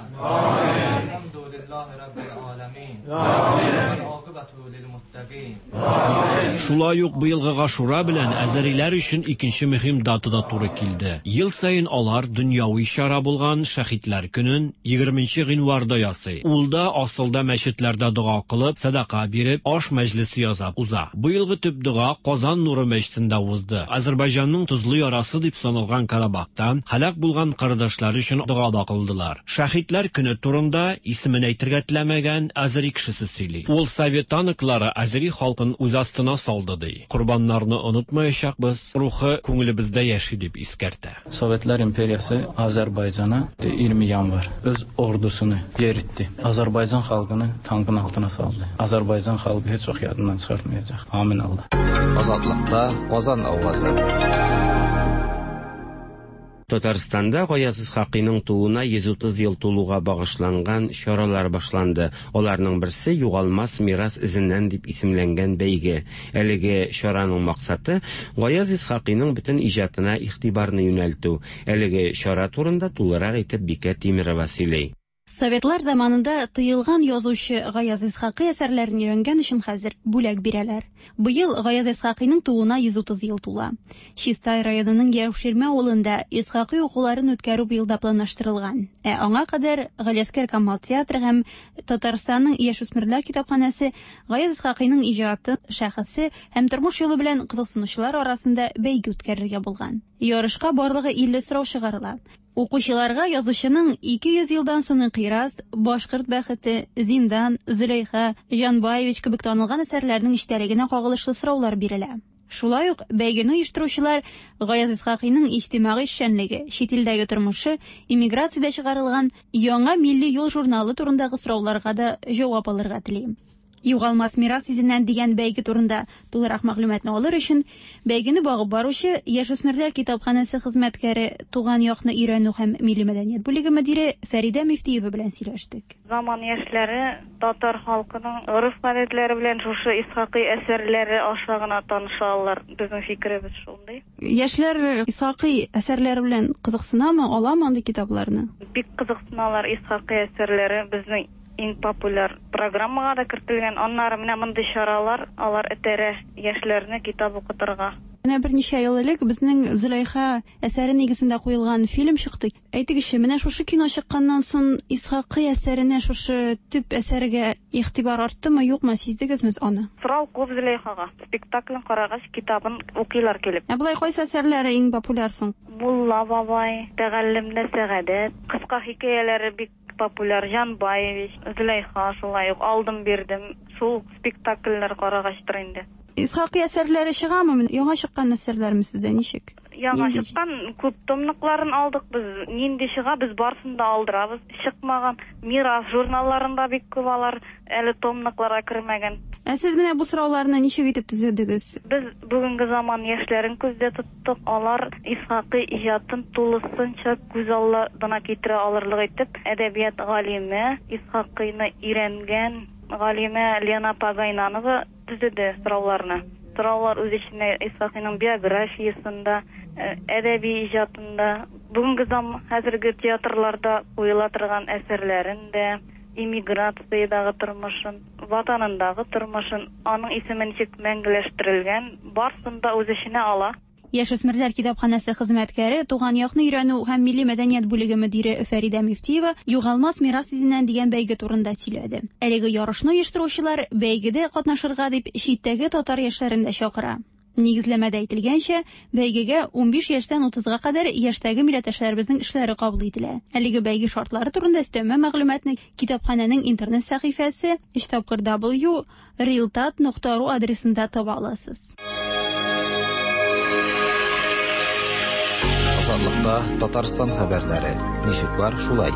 Шулай ук быелгы Гашура белән әзәриләр өчен икенче мөһим дата да туры килде. Ел сайын алар дөньяви чара булган шәһидләр көнен 20 гыйнварда ясый. Ул да асылда мәчетләрдә дуга кылып, садака биреп, аш мәҗлесе язап уза. Быелгы төп дуга Казан Нуры мәчетендә узды. Азәрбайҗанның тузлы ярасы дип саналган Карабахтан һәлак булган кардәшләр өчен дуга да кылдылар. Шәһидләр көне турында исемен әйтергә теләмәгән Азари кешесе сөйли. Ул совет танклары Азари халкын үз астына салды ди. Курбаннарны онытмаячакбыз, рухы күңелебездә яши дип искәртә. Советлар империясы Азәрбайҗана 20 январ öz ordusunu yeritdi. Azərbaycan xalqını tankın altına saldı. Azərbaycan xalqı heç vaxt yadından çıxartmayacaq. Amin Allah. Azadlıqda Qazan avazı. Татарстанда Гаяз Исхакыйның тууына 130 ел тулуга багышланган чаралар башланды. Аларның берсе югалмас мирас изеннән дип исемләнгән бәйге. Әлеге чараның максаты Гаяз Исхакыйның бөтен иҗатына игътибарны юнәлтү. Әлеге чара турында тулырак итеп Бикә Тимирова сөйли. Советлар заманында тыелган язучы Гаяз Исхакый әсәрләрен өйрәнгән өчен хәзер бүләк бирәләр. Быел Гаяз Исхакыйның тууына 130 ел тула. Чистай районының Яуширмә авылында Исхакый укуларын үткәрү быелда планлаштырылган. Аңа кадәр Галиәскәр Камал театры һәм Татарстанның яшүсмерләр китапханәсе Гаяз Исхакыйның иҗаты, шәхесе һәм тормыш юлы белән кызыксынучылар арасында бәйге үткәрергә булган. Ярышка барлыгы 50 сорау чыгарыла. Укучыларга язучының 200 елдан соңгы Кыйраз, Башкорт бәхете, Зиндан, Зөләйха, Жанбаевич кебек танылган әсәрләрнең эчтәлегенә кагылышлы сораулар бирелә. Шулай ук бәйгене оештыручылар Гаяз Исхакыйның иҗтимагый эшчәнлеге, чит илдәге тормышы, иммиграциядә чыгарылган яңа милли юл журналы турындагы сорауларга да җавап алырга тели. Югалмас мирас изеннән дигән бәйге турында тулырак мәгълүматны алыр өчен бәйгене багып баручы Яшүсмерләр китапханәсе хезмәткәре, туган якны өйрәнү һәм милли мәдәният бүлеге мөдире Фәридә Мифтиева белән сөйләштек. Заман яшьләре татар халкының гореф-гадәтләре белән шушы Исхакый әсәрләре аша гына таныша алалар. Безнең фикеребез шундый. Яшьләр Исхакый әсәрләре белән кызыксынамы, аламы андый китапларны? Бик кызыксыналар. Исхакый әсәрләре безнең иң популяр программага да кертелгән. Аннары менә мондый чаралар, алар этәрә яшьләрне китап укытырга. Менә берничә ел элек безнең Зөләйха әсәре нигезендә куелган фильм чыкты. Әйтегезче, менә шушы кино чыкканнан соң Исхакый әсәренә шушы төп әсәргә игътибар артымы, юкмы, сиздегезме аны? Сорау күп Зөләйхага. Спектаклен карагач, китабын укыйлар килеп. Булай кайсы әсәрләре иң популяр соң? Мулла бабай, Тәгаллимдә сәгадәт, кыска хикаяләре бик популяр. Жанбаевич, Зөләйха, шулай ук алдым бирдем. Шул спектакльләр карагач инде. Исхакый әсәрләре чыгамы? Яңа чыккан әсәрләрме сездә ничек? Яңа чыккан күп томлыкларын алдык без. Нинди чыга, без барсын да алдырабыз. Чыкмаган Мирас журналларында бик күп алар әле томлыкларга кермәгән. Сез менә бу сорауларны ничек итеп төзедегез? Без бүгенге заман яшьләрен күздә тоттык. Алар Исхакый иҗатын тулысынча күз алдына китерә алырлык итеп, әдәбият галиме, Исхакыйны өйрәнгән галиме Лена Пагайнанова төзеде сорауларны. Сораулар үз эченә Исхакыйның биографиясында, әдәби иҗатында, бүгенге заман хәзерге театрларда куела торган әсәрләрендә, иммиграциядагы тормышын, ватанындагы тормышын, аның исеме ничек мәңгеләштерелгән, барсын да үз эченә ала. Яшүсмерләр китапханәсе хезмәткәре, туган якны өйрәнү һәм милли мәдәният бүлеге мөдире Фәридә Мифтиева югалмас мирас изеннән дигән бәйге турында сөйләде. Әлеге ярышны оештыручылар бәйгедә катнашырга дип читтәге татар яшьләрен дә чакыра. Нигезләмәдә әйтелгәнчә, бәйгегә 15 яшьтән 30-га кадәр яшьтәге милләттәшләребезнең эшләре кабул ителә. Әлеге бәйге шартлары турында өстәмә мәгълүматны китапханәнең интернет сәхифәсе www.realtat.ru адресында таба аласыз. Азатлыкта Татарстан хәбәрләре. Ничек бар шулай?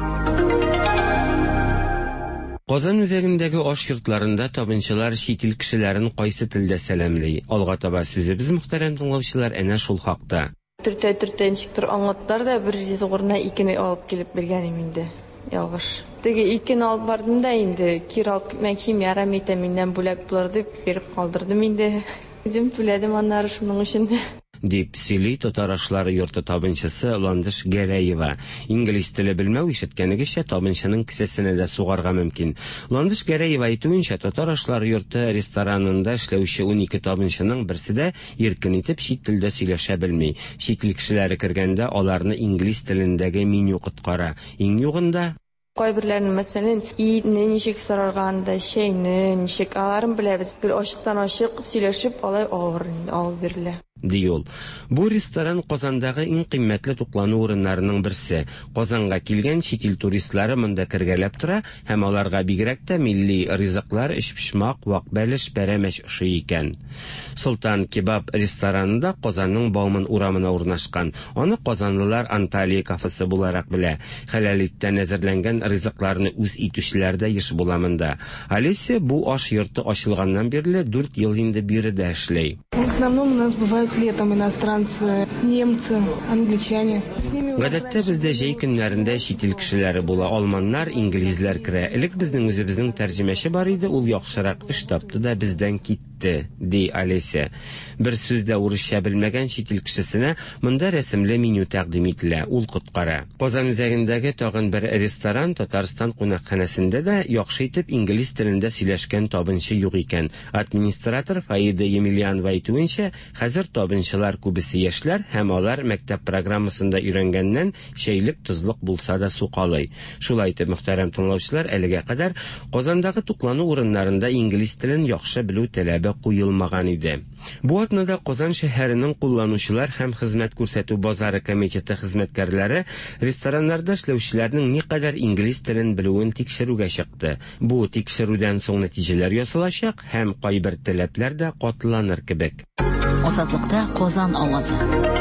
Казан үзәгендәге аш йортларында табынчылар чит ил кешеләрен кайсы телдә сәламлый. Алга таба сүзебез мөхтәрәм тыңлаучылар әнә шул хакта. Төртә ничектер аңлаттылар да бер ризыгырына икене алып килеп бергәнем инде. Ялгыш. Теге икене алып бардым да инде кир алып мәким ярам итә миннән бүләк булыр дип биреп калдырдым инде. Үзем түләдем аннары шуның өчен. Дип сөйли татар ашлары йорты табынчысы Ландыш Гәрәева. Инглиз теле белмәү ишеткәнегезчә табынчының кесәсенә дә сугарга мөмкин. Ландыш Гәрәева әйтүенчә, татар ашлары йорты ресторанында эшләүче 12 табынчының берсе дә иркен итеп чит телдә сөйләшә белми. Чит ил кешеләре кергәндә аларны инглиз телендәге меню коткара. Иң югында Кайберләрне мәсәлән, итне ничек сарарганда, чәйне ничек аларын беләбез. Бер ачыктан ачык сөйләшеп алай авыр алып бирелә. Диюл. Бу ресторан Казандагы иң кыйммәтле туклану урыннарының берсе. Казанга килгән чит ил туристлары монда кергәләп тора һәм аларга бигрәк тә милли ризыклар, эшпишмак, вак бәлеш, пәрәмәч ошый икән. Султан кебаб ресторанында Казанның Бауман урамына урнашкан. Аны казанлылар Анталия кафесы буларак белә. Хәләлиттән әзерләнгән ризыкларны үз итүчеләр дә еш була монда. Алеся бу аш йорты ачылганнан бирле 4 ел инде биредә эшләй. В основном у нас бывают летом иностранцы, немцы, англичане. Гадәттә бездә җәй көннәрендә чит ил кешеләре була, алманнар, инглизләр керә. Элек безнең үзебезнең тәрҗемәче бар иде, ул яхшырак эш тапты да бездән китте, ди Алеся. Бер сүздә урысча белмәгән чит ил кешесенә монда рәсемле меню тәкъдим ителә, ул коткара. Казан үзәгендәге тагын бер ресторан Татарстан кунакханәсендә дә яхшы итеп инглиз телендә сөйләшкән табынчы юк икән. Администратор Фаида Емельянова әйтүенчә, хәзер табынчылар күбесе яшьләр һәм алар мәктәп программасында өйрәнгәннән чәйлек тозлык булса да сукалый. Шулай итеп, мөхтәрәм тыңлаучылар, әлегә кадәр Казандагы туклану урыннарында инглиз телен яхшы белү таләбе куелмаган иде. Бу атнада Казан шәһәренең кулланучылар һәм хезмәт күрсәтү базары комитеты хезмәткәрләре рестораннарда эшләүчеләрнең никадәр инглиз телен белүен тикшерүгә чыкты. Бу тикшерүдән соң нәтиҗәләр ясалачак һәм кайбер таләпләр дә катланыр кебек. Азатлыкта Казан авазы.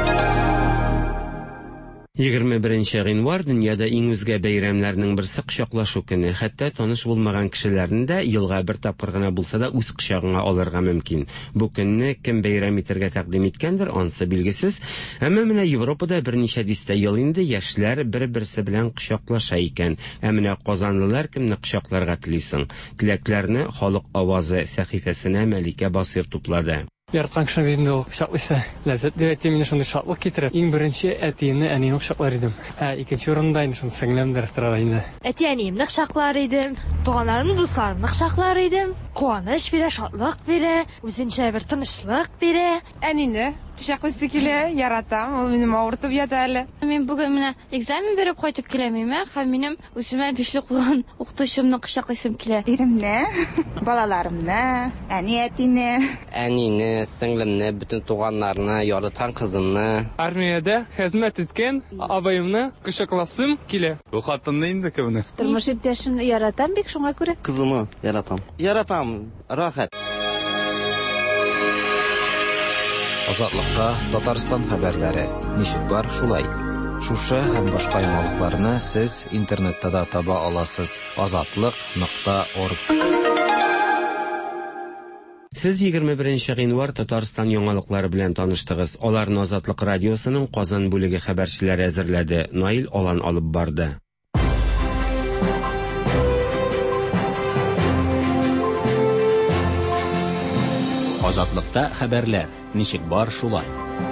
21 гыйнвар дөньяда иң үзгә бәйрәмнәрнең берсе кочаклашу көне. Хәтта таныш булмаган кешеләрне дә елга бер тапкыр гына булса да үз кочагына алырга мөмкин. Бу көнне кем бәйрәм итәргә тәкъдим иткәндер, ансы билгесез. Әмма менә Европада берничә дистә ел инде яшьләр бер-берсе белән кочаклаша икән. Ә менә казанлылар кемне кочакларга телисең? Теләкләрне Халык авазы сәхифәсенә Мәликә Басир туплады. Яраткан кешенең битендә ул кочаклыйса, ләззәт дип әйтә, мине шундый шатлык китерә. Иң беренче әтиемне, әниемне кочаклар идем. Икенче урында инде шуны сеңлем директорга инде. Әти-әниемне кочаклар идем, туганнарымны, дусларымны кочаклар идем. Куаныч бирә, шатлык бирә, үзенчә бер тынычлык бирә. Әнине Кычаклысы килә, яратам, ул минем авыртып ята әле. Мен бүген менә экзамен берип кайтып киләм, һәм минем үземә бишлек булган укытучымны кычаклыйсым килә. Иремне, балаларымны, әниятине, әнине, сеңлемне, бүтән туганнарны, яратан кызымны. Армиядә хезмәт иткән абыемны кычакласым килә. Бу хатынны инде кемне? Тормыш иптәшемне яратам бик, шуңа күрә. Кызымны яратам. Яратам, рахат. Азатлыкта Татарстан хәбәрләре. Ничек бар, шулай. Шушы һәм башка яңалыкларны сез интернетта да таба аласыз. Азатлык.орг. Сез 21 гыйнвар Татарстан яңалыклары белән таныштыгыз. Аларны Азатлык радиосының Казан бүлеге хәбәрчеләре әзерләде. Наил Алан алып барды. Азатлыкта хәбәрләр. Ничек бар, шулай.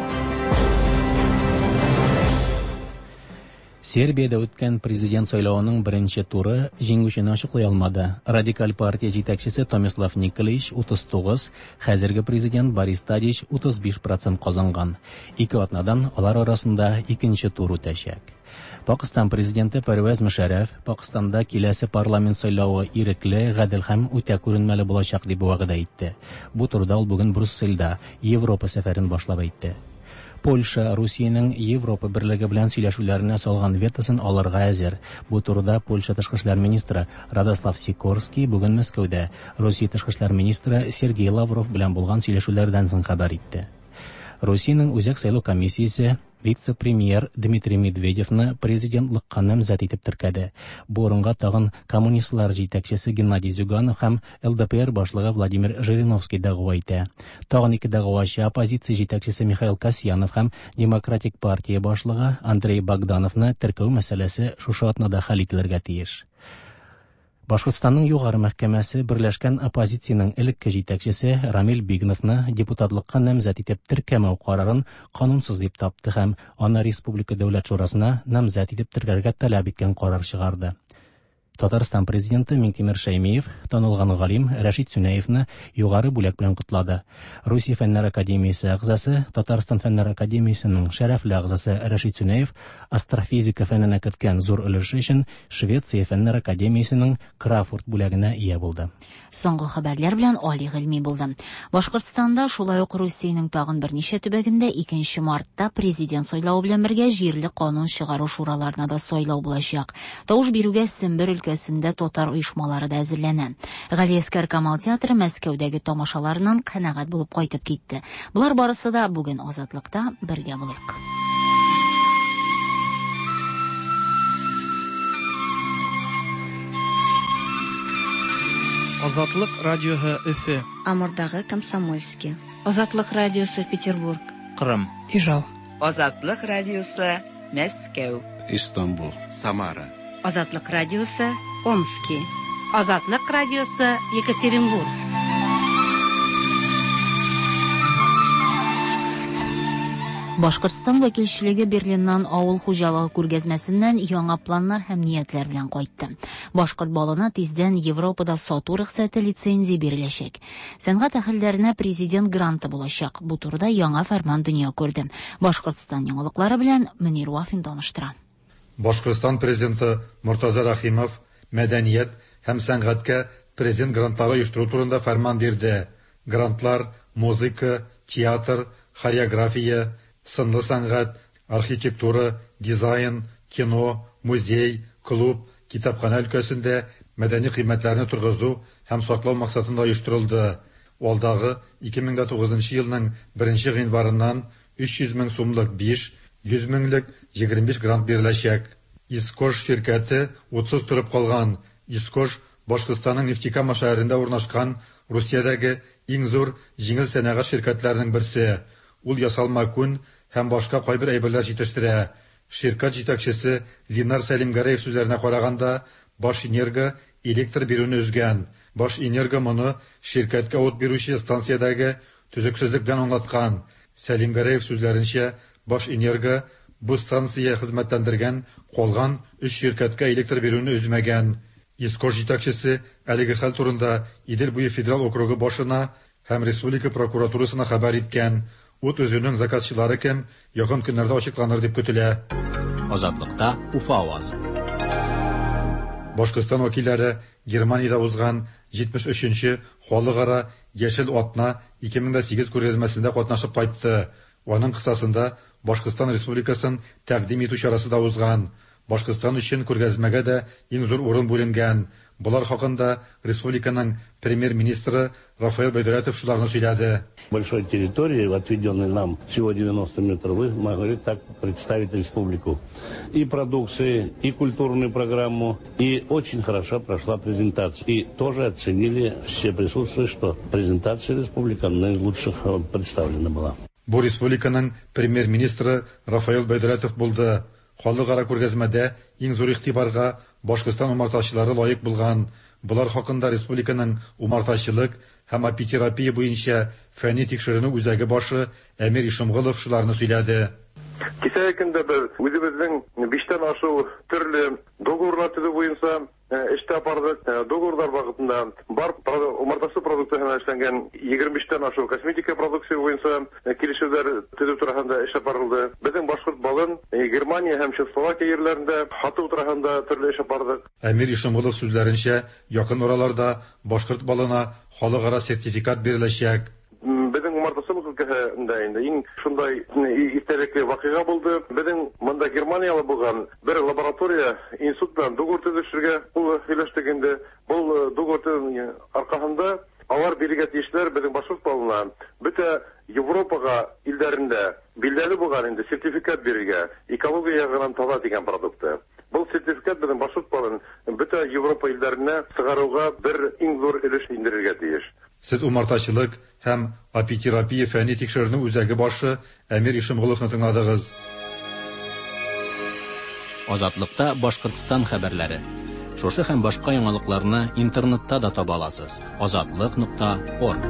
Сербиядә үткән президент сайлауының беренче туры җиңүчене ачыклый алмады. Радикаль партия җитәкчесе Томислав Николич 39, хәзерге президент Борис Тадич 35% казанган. Ике атнадан алар арасында икенче тур үтәчәк. Пакистан президенты Парвез Мушарраф Пакистанда киләсе парламент сайлауы ирекле, гадел һәм үтә күренмәле булачак дип вәгъдә итте. Бу турыда ул бүген Брюссельдә Европа сәфәрен башлап әйтте. Польша Русиянең Европа берлеге белән сөйләшүләренә салган ветосын алырга әзер. Бу турыда Польша тышкы эшләр министры Радослав Сикорский бүген Мәскәүдә Русия тышкы эшләр министры Сергей Лавров белән булган сөйләшүләрдән соң хәбәр итте. Русиянең үзәк сайлау комиссиясе вице-премьер Дмитрий Медведевны президентлыкка намзәт итеп теркәде. Бу урынга тагын коммунистлар җитәкчесе Геннадий Зюганов һәм ЛДПР башлыгы Владимир Жириновский дәгъва итә. Тагын ике дәгъвачы оппозиция җитәкчесе Михаил Касьянов һәм Демократик партия башлыгы Андрей Богдановны теркәү мәсьәләсе шушы атнада хәл ителергә тиеш. Башкортстанның югары мәхкәмәсе берләшкән оппозициянең элекке җитәкчесе Рамил Бигновны депутатлыкка намзәт итеп теркәмәү карарын канунсыз дип тапты һәм аны республика дәүләт шурасына намзәт итеп теркәргә таләп иткән карар чыгарды. Татарстан президенты Минтимер Шәймиев танылган галим Рәшит Сүнәевне югары бүләк белән котлады. Русия фәннәр академиясе әгъзасы, Татарстан фәннәр академиясенең шәрәфле әгъзасы Рәшит Сүнәев астрофизика фәненә керткән зур өлеше өчен Швеция фәннәр академиясенең Крафорд бүләгенә ия булды. Соңгы хәбәрләр белән Али Гыйльми булды. Башкортстанда шулай ук Русиянең тагын берничә төбәгендә 2 мартта президент сайлауы белән бергә җирле канун чыгару шураларына да сайлау булачак. Тавыш бирүгә Сембер өлкәсендә татар оешмалары да әзерләнә. Галиәскәр Камал театры Мәскәүдәге тамашаларыннан канәгать булып кайтып китте. Булар барысы да бүген Азатлыкта бергә булыйк. Азатлык радиоһы Өфе. Амурдагы Комсомольский. Азатлык радиосы Петербург. Кырым. Ижау. Азатлык радиосы Мәскәү. Истанбул. Самара. Азатлык радиосы Омский. Азатлык радиосы Екатеринбург. Башкортстан вәкилчелеге Берлиннан авыл хуҗалыгы күргәзмәсеннән яңа планнар һәм ниятләр белән кайтты. Башкорт балына тиздән Европада сату рөхсәте лицензия биреләчәк. Сәнгать әһелләренә президент гранты булачак. Бу турыда яңа фәрман дөнья күрде. Башкортстан яңалыклары белән Мөнир Вафин таныштыра. Башкортстан президенты Муртаза Рахимов мәдәният һәм сәнгатькә президент грантлары оештыру турында фәрман бирде. Грантлар музыка, театр, хореография, сынлы сәнгать, архитектура, дизайн, кино, музей, клуб, китапхана өлкәсендә мәдәни кыйммәтләрне торгызу һәм саклау максатында оештырылды. Алдагы 2009 елның 1 гыйнварыннан 300 мең сумлык 5, 100 меңлек 25 грант биреләчәк. Искош şirkәте 30 торып калган. Искош Башкортстанның Нефтекама шәһәрендә урнашкан Русиядәге иң зур җиңел сәнәгать şirkәтләренең берсе. Ул ясалма күн һәм башка кайбер әйберләр җитештерә. Şirkәт җитәкчесе Линар Сәлимгәрәев сүзләренә караганда, Башэнерго электр бирүне үзгән. Башэнерго моны şirkәткә ут бирүче станциядәге төзексезлек белән аңлаткан. Сәлимгәрәев сүзләренчә, Башэнерго бу станция хезмәтләндергән калган 3 şirkәткә электр бирүне үзмәгән. Искош җитәкчесе әлеге хәл турында Идел буе федераль округы башына һәм республика прокуратурасына хәбәр иткән. Ут өзүнүн закатчылары кем якын көннәрдә ачыкланыр дип көтелә. Азатлыкта Уфа авазы. Башкортстан вәкилләре Германиядә узган 73-нче халыкара Яшел атна 2008 күргәзмәсендә катнашып кайтты. Аның кысасында Башкортстан Республикасын тәкъдим итү чарасы да узган. Башкортстан өчен күргәзмәгә дә иң зур урын бүленгән. Булар хакында республиканың премьер-министры Рафаэль Байдуллатов шуларны сөйләде. Большой территории, отведенной нам всего 90 метров, вы могли так представить республику. И продукции, и культурную программу, и очень хорошо прошла презентация. И тоже оценили все присутствующие, что презентация республики одна из лучших представлена была. Бу республиканың премьер-министры Рафаэль Байдуллатов булды. Халыкара күргәзмәдә иң зур игътибарга Башкортстан умартачылары лаек булган. Булар хакында республиканың умартачылык һәм апитерапия буенча фәнни тикшеренү үзәге башы Әмир Ишемгылов шуларны сөйләде. Кичә көндә без үзебезнең 5тән ашу төрле договорлар төзү буенча эштә бардык. Договорлар вакытында бар умартасы продуктларына эшләнгән 25тән ашу косметика продукция буенча килешүләр төзү турында эш барылды. Безнең башкорт балын Германия һәм Словакия җирләрендә хату турында төрле эш бардык. Әмир Ишемгылов сүзләренчә, якын араларда башкорт балына халыкара сертификат биреләчәк. Безнең умартасы өлкәһендә инде иң шундай истәлекле вакыйга булды. Безнең монда Германиялы булган бер лаборатория институттан договор төзешергә һөйләштек инде. Бу договорның аркасында алар бирергә тиешләр безнең башкорт балына бөтә Европага илләрендә билдәле булган инде сертификат бирергә, экология ягыннан таза дигән продукты. Бу сертификат безнең башкорт балын бөтә Европа илләренә чыгаруга бер иң зур өлеш индерергә тиеш. Сез умартачылык һәм апитерапия фәнни тикшеренү үзәге башы Әмир Ишемгыловны тыңладыгыз. Азатлыкта Башкортстан хәбәрләре. Шушы һәм башка яңалыкларны интернетта да таба аласыз. Azatlyk.org.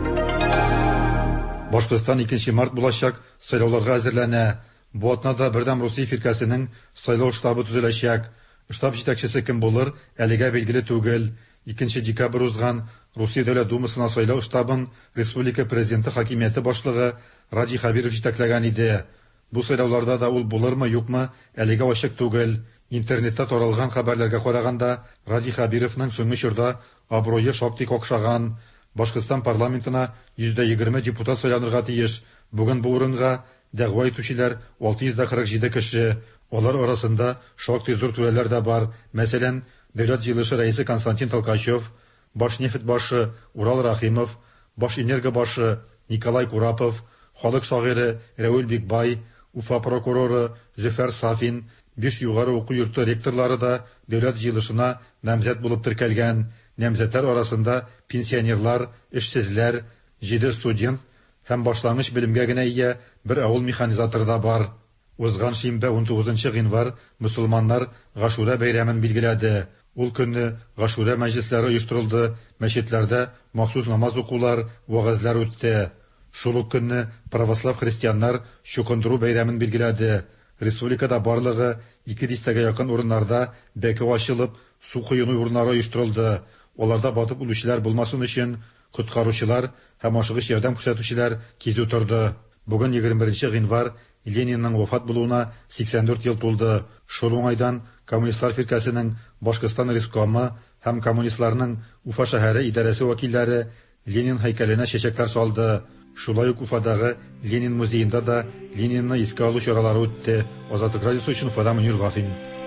Башкортстан 2 март булачак сайлауларга әзерләнә. Бу атнада бердәм Русия фиркасының сайлау штабы төзеләчәк. Штаб җитәкчесе кем булыр, әлегә билгеле түгел. 2 декабрь узган Русия Дәүләт Думасына сайлау штабын республика президенты хакимияте башлыгы Ради Хабиров җитәкләгән иде. Бу сайлауларда да ул булырмы, юкмы, әлегә ачык түгел. Интернетта таралган хәбәрләргә караганда, Ради Хабировның соңгы чорда абруе шактый какшаган. Башкортстан парламентына 120 депутат сайланырга тиеш. Бүген бу урынга дәгъва итүчеләр 647 кеше. Алар арасында шактый зур түрәләр дә бар. Мәсәлән, Дәүләт җыелышы рәисе Константин Толкачев, Башнефть башы Урал Рахимов, Башэнерго башы Николай Курапов, халык шагыйре Рәүл Бикбай, Уфа прокуроры Зөфәр Сафин, 5 югары уку йорты ректорлары да дәүләт җыелышына намзәт булып теркәлгән. Намзәтләр арасында пенсионерлар, эшсезләр, 7 студент һәм башлангыч белемгә генә ия бер авыл механизаторы да бар. Узган шимбә 19 гыйнвар мөселманнар Гашура бәйрәмен билгеләде. Ул көнне Гашура мәҗлесләре оештырылды, мәчетләрдә махсус намаз укулар, вагызлар үтте. Шул ук көнне православ христианнар Чукындыру бәйрәмен билгеләде. Республикада барлыгы 200-гә якын урыннарда бәке ачылып, су коену урыннары оештырылды. Аларда батып үлүчеләр булмасын өчен коткаручылар һәм ашыгыч ярдәм күрсәтүчеләр кизү торды. Бүген 21 гыйнвар Ленинның вафат булуына 84 ел тулды. Шул уңайдан Коммунистлар фиркасының Башкортстан Ревкомы һәм коммунистларның Уфа шәһәре идарәсе вәкилләре Ленин һәйкәленә чәчәкләр салды. Шулай ук Уфадагы Ленин музеенда да Ленинны искә алу чаралары үтте. Азатлык радиосы өчен Уфадан Мөнир Вафин.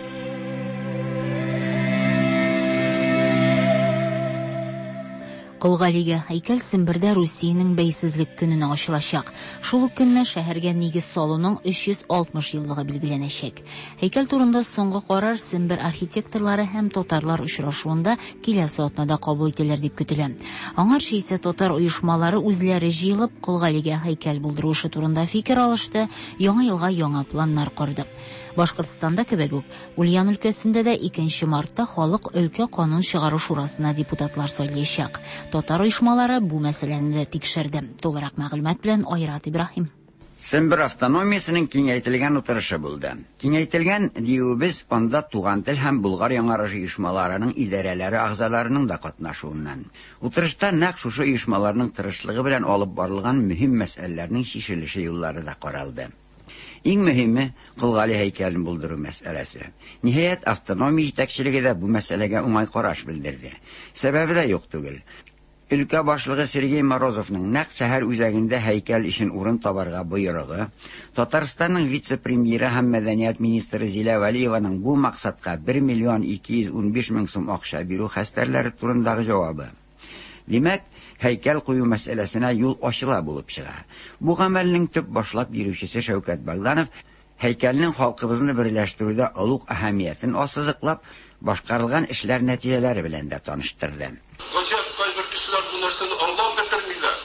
Кылгалига һәйкәл Сембердә Русиянең бәйсезлек көненә ачылачак. Шул ук көнне шәһәргә нигез салуның 360 еллыгы билгеләнәчәк. Һәйкәл турында соңгы карар Сембер архитекторлары һәм татарлар очрашуында киләсе атнада кабул ителер дип көтелә. Аңарча исә татар оешмалары үзләре җыелып Кылгалига һәйкәл булдыру эше турында фикер алышты, яңа елга яңа планнар корды. Башкортстанда кебек үк Ульян өлкәсендә дә 2 мартта халык өлкә канун чыгару шурасына депутатлар сайлаячак. Татар оешмалары бу мәсьәләне дә тикшерде. Толырак мәгълүмат белән Айрат Ибраһим. Сембер автономиясының киңәйтелгән утырышы булды. Киңәйтелгән диюбез анда туган тел һәм Булгар яңарыш оешмаларының идарәләре агзаларының да катнашуыннан. Утырышта нәкъ шушы оешмаларның тырышлыгы белән алып барылган мөһим мәсьәләләрнең шишелеше юллары да каралды. Иң мөһиме Кылгали һәйкәлен булдыру мәсьәләсе. Ниһаять, автономия җитәкчелеге дә бу мәсьәләгә уңай караш белдерде. Сәбәбе дә юк түгел. Өлкә башлыгы Сергей Морозовның нәкъ шәһәр үзәгендә һәйкәл өчен урын табарга боерыгы, Татарстанның вице-премьеры һәм мәдәният министры Зилә Вәлиеваның бу максатка 1,215,000 сум акча бирү хәстәрләре турындагы җавабы. Димәк, һәйкәл кую мәсьәләсенә юл ачыла булып чыга. Бу гамәлнең төп башлап бирүчесе Шәүкәт Богданов һәйкәлнең халкыбызны берләштерүдә олуг әһәмиятен ассызыклап, башкарылган эшләр нәтиҗәләре белән дә таныштырды. Гаҗәп кайбер кешеләр бу нәрсәне аңлап бетермиләр.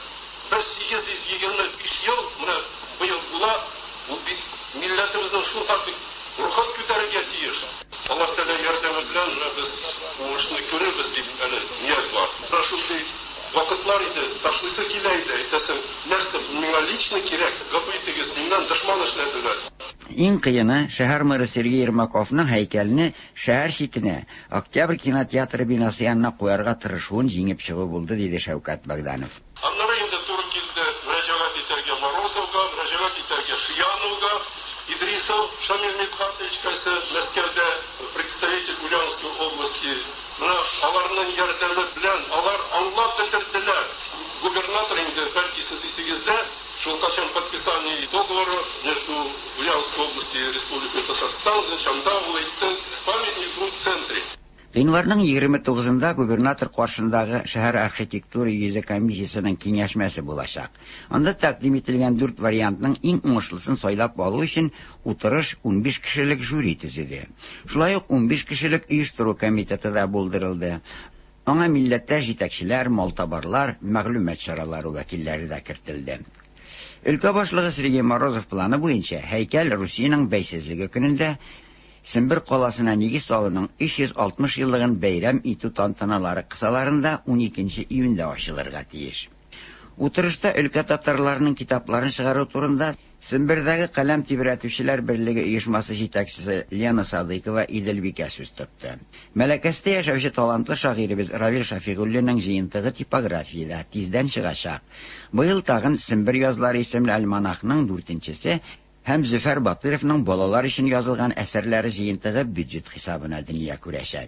825 ел менә быел була, ул бит милләтебезнең шул хакык рухат күтәрергә тиеш. Аллаһ Тәгалә ярдәме белән без уңышны күрербез дип ният бар. Шундый вакытлар иде, ташлыйсы килә иде, әйтәсем, нәрсә миңа лично кирәк, гафу итегез, миннән дошман эшләделәр. Иң кыены шәһәр мэры Сергей Ермаковның һәйкәлне шәһәр читенә, Октябрь кинотеатры бинасы янына куярга тырышуын җиңеп чыгу булды, диде Шәүкәт Богданов. Аннары инде туры килде мөрәҗәгать итәргә Морозовга, мөрәҗәгать итәргә Шияновга, Идрисов Шамил Мидхатович кайсы Мәскәүдә представитель Ульяновской области. Аларның ярдәме белән алар аңлап бетерделәр. Губернатор инде бәлки сез исегездә шул качан подписание договора между Ульяновской областью и Республикой Татарстан зачанда булды памятник в центре. Январьның 29-ында губернатор каршындагы шәһәр архитектура йөзе комиссиясының киңәшмәсе булачак. Анда тәкъдим ителгән 4 вариантның иң уңышлысын сайлап алу өчен утырыш 15 кешелек жюри төзеде. Шулай ук 15 кешелек оештыру комитеты да булдырылды. Аңа милләттә җитәкчеләр, малтабарлар, мәгълүмат чаралары вәкилләре дә кертелде. Өлкә башлыгы Сергей Морозов планы буенча һәйкәл Русиянең бәйсезлеге көнендә Сембер каласына нигез салуның 360 еллыгын бәйрәм итү тантаналары кысаларында 12 июньдә ачылырга тиеш. Утырышта өлкә татарларының китапларын чыгару турында Сембердәге каләм тибрәтүчеләр берлеге оешмасы җитәкчесе Лена Садыкова Иделбикә сүз тотты. Мәләкәстә яшәүче талантлы шагыйребез Равил Шафигуллинның җыентыгы типографиядә тиздән чыгачак. Быел тагын Сембер язлары исемле альманахның 4-нчесе һәм Зөфәр Батыровның балалар өчен язылган әсәрләре җыентыгы бюджет хисабына дөнья күрәчәк.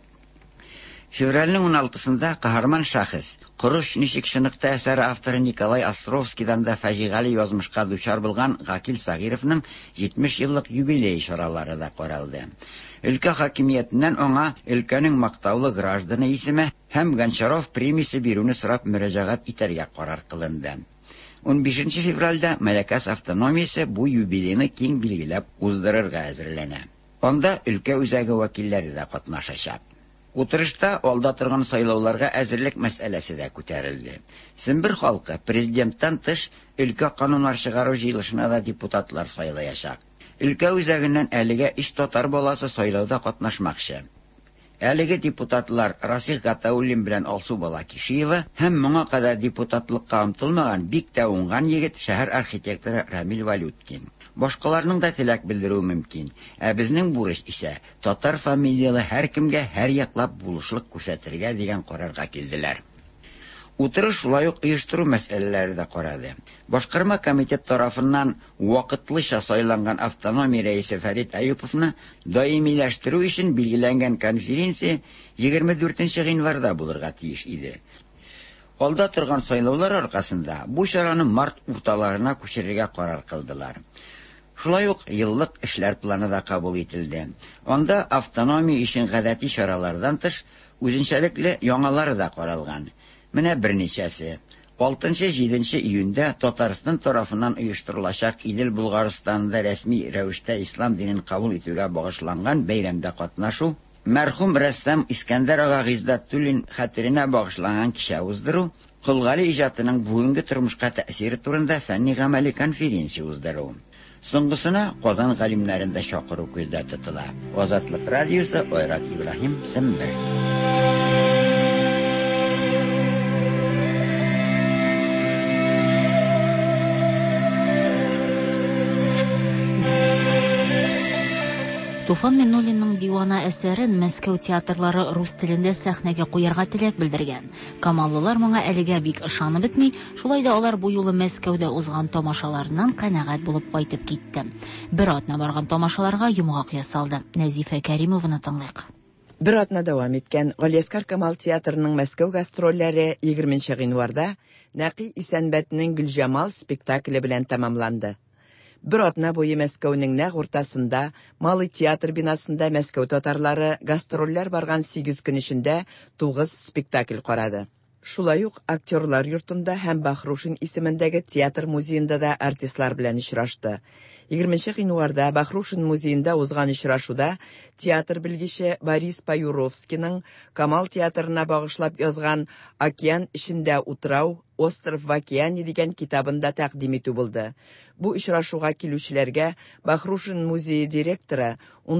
Февральның 16-сында каһарман шәхес, Курыш ничек шыныкта әсәре авторы Николай Островскийдан да фаҗигале язмышка дучар булган Гакил Сагировның 70 еллык юбилей чаралары да каралды. Өлкә хакимиятеннән аңа өлкәнең мактаулы гражданы исеме һәм Гончаров премиясе бирүне сорап мөрәҗәгать итәргә карар кылынды. 15 февральдә Мәләкәс автономиясе бу юбилейны киң билгеләп уздырырга әзерләнә. Анда өлкә үзәге вәкилләре дә катнашачак. Утырышта алда торган сайлауларга әзерлек мәсьәләсе дә күтәрелде. Сембер халкы президенттан тыш өлкә кануннар чыгару җыелышына да депутатлар сайлаячак. Өлкә үзәгеннән әлегә 3 татар баласы сайлауда катнашмакчы. Әлеге депутатлар Расих Гатауллин белән Алсу Балакишиева һәм моңа кадәр депутатлыкка омтылмаган бик тә уңган егет шәһәр архитекторы Рамил Валюткин. Башкаларның да теләк белдерүе мөмкин. Ә безнең бурыч исә татар фамилиялы һәр кемгә һәр яклап булышлык күрсәтергә дигән карарга килделәр. Утырыш шулай ук оештыру мәсьәләләре дә карады. Башкарма комитет тарафыннан вакытлыча сайланган автономия рәисе Фәрит Әюповны даимиләштерү өчен билгеләнгән конференция 24 январьда булырга тиеш иде. Алда торган сайлаулар аркасында бу чараны март урталарына күчерергә карар кылдылар. Шулай ук еллык эшләр планы да кабул ителде. Анда автономия өчен гадәти чаралардан тыш үзенчәлекле яңалары да каралган. Менә берничәсе. 6-7 июньдә Татарстан тарафыннан оештырылачак Идел Булгарстанында рәсми рәвештә ислам динен кабул итүгә багышланган бәйрәмдә катнашу, мәрхүм рәссам Искәндәр ага Гыйздәтуллин хәтеренә багышланган кичә уздыру, Кылгали иҗатының бүгенге тормышка тәэсире турында фәнни-гамәли конференция уздыру. Соңгысына Казан галимнәрен дә чакыру күздә тотыла. Азатлык радиосы, Айрат Ибраһим, Сембер. Туфан Миннуллинның дивана әсәрен Мәскәү театрлары рус телендә сәхнәгә куярга теләк белдергән. Камаллылар моңа әлегә бик ышанып бетми, шулай да алар бу юлы Мәскәүдә узган тамашаларыннан канәгать булып кайтып китте. Бер атна барган тамашаларга йомгак ясалды. Нәзифә Кәримованы тыңлыйк. Бер атна дәвам иткән Галиәскәр Камал театрының Мәскәү гастрольләре 20 гыйнварда Нәқи Исәнбәтнең Гөлҗамал спектакле белән тәмамланды. Бер атна буе Мәскәүнең нәкъ уртасында, Малый театр бинасында Мәскәү татарлары гастрольләр барган 8 көн эчендә 9 спектакль карады. Шулай ук актерлар йортында һәм Бахрушин исемендәге театр музеенда да артистлар белән очрашты. 20 гыйнварда Бахрушин музеенда узган очрашуда театр белгече Борис Паюровскийның Камал театрына багышлап язган «Океан эчендә утрау, Остров в океане» дигән китабында тәкъдим итү булды. Бу очрашуга килүчеләргә Бахрушин музее директоры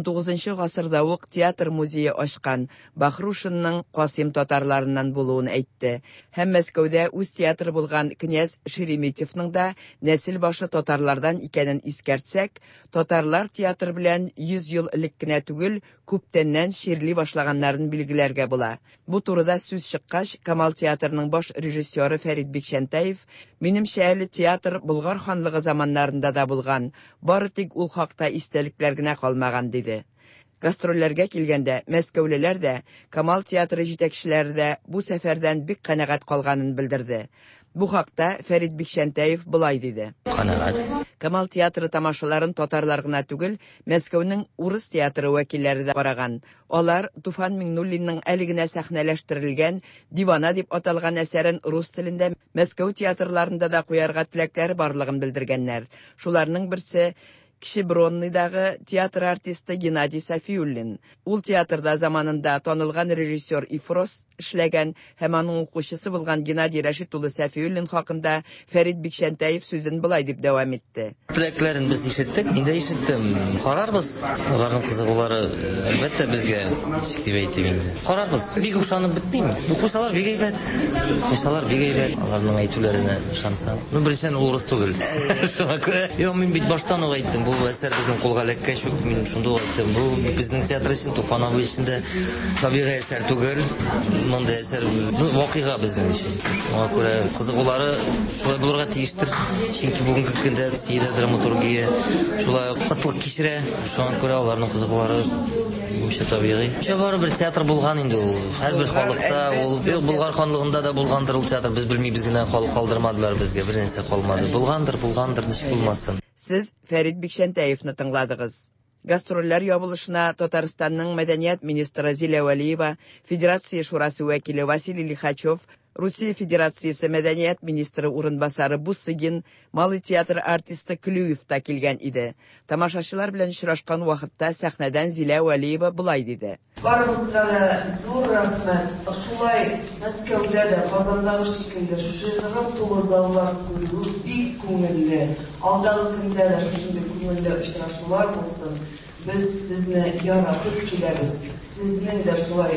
19 гасырда ук театр музее ачкан Бахрушинның Касим татарларыннан булуын әйтте. Һәм Мәскәүдә үз театры булган князь Шереметьевның да нәсел башы татарлардан икәнен искәртсәк, татарлар театр белән 100 ел элек кенә түгел, күптәннән ширли башлаганнарын билгеләргә була. Бу турыда сүз чыккач, Камал театрының баш режиссеры Фәрит Бикшәнтәев, минемчә әле театр Болгар ханлыгы заманнарында да булган, бары тик ул хакта истәлекләр генә калмаган диде. Гастрольләргә килгәндә, мәскәүлеләр дә, Камал театры җитәкчеләре дә бу сәфәрдән бик канәгать калганын белдерде. Бу хакта Фәрит Бикшәнтәев булай диде. Канәгать. Камал театры тамашаларын татарлар гына түгел, Мәскәүнең урыс театры вәкилләре дә караган. Алар Туфан Миннуллинның әле генә сәхнәләштерелгән «Дивана» дип аталган әсәрен рус телендә Мәскәү театрларында да куярга теләкләре барлыгын белдергәннәр. Шуларның берсе Киши Бронныйдагы театр артисты Геннадий Сафиуллин. Ул театрда заманында танылган режиссер Ифрос эшләгән һәм аның укучысы булган Геннадий Рашид улы Сафиуллин хакында Фәрит Бикшәнтәев сүзен булай дип дәвам итте. Теләкләрен без ишеттек, инде ишеттем. Карарбыз. Аларның кызыгулары әлбәттә безгә чик дип әйтим инде. Карарбыз. Бик ышанып бетмим. Укучылар бик әйбәт. Укучылар бик әйбәт. Аларның әйтүләренә ышансам. Берсен ул рус түгел. Шуңа күрә, мин бит баштан ук әйттем. Бу әсәр безнең кулга эләккәч үк мин шунда әйттем. Бу безнең театр өчен Туфан абый өчен дә табигый әсәр түгел. Монда әсәр вакыйга безнең өчен. Шуңа күрә кызыгулары шулай булырга тиештер. Чөнки бүгенге көндә сиедә драматургия шулай кытлык кичерә. Шуңа күрә аларның кызыгулары мөмкин табигый. Шәбар бер театр булган инде ул. Һәрбер халыкта ул Болгар ханлыгында да булгандыр ул театр. Без белмибез генә, халык калдырмадылар безгә. Бер нәрсә калмады. Булгандыр, ничек булмасын. Сез Фәрит Бикшәнтәевне тыңладыгыз. Гастрольләр ябылышына Татарстанның мәдәният министры Зилә Вәлиева, Федерация шурасы вәкиле Василий Лихачев, Русия Федерациясе мәдәният министры урынбасары Бусыгин, Малый театр артисты Клюев та килгән иде. Тамашачылар белән очрашкан вакытта сәхнәдән Зилә Вәлиева булай диде. Барыбызга да зур рәхмәт. Шулай Мәскәүдә дә, Казандагы шикелле шигырым тулы заллар күрү бик күңелле. Алдагы көндә дә шундый күңелле очрашулар булсын. Без сезне яратып киләбез. Сезнең дә шулай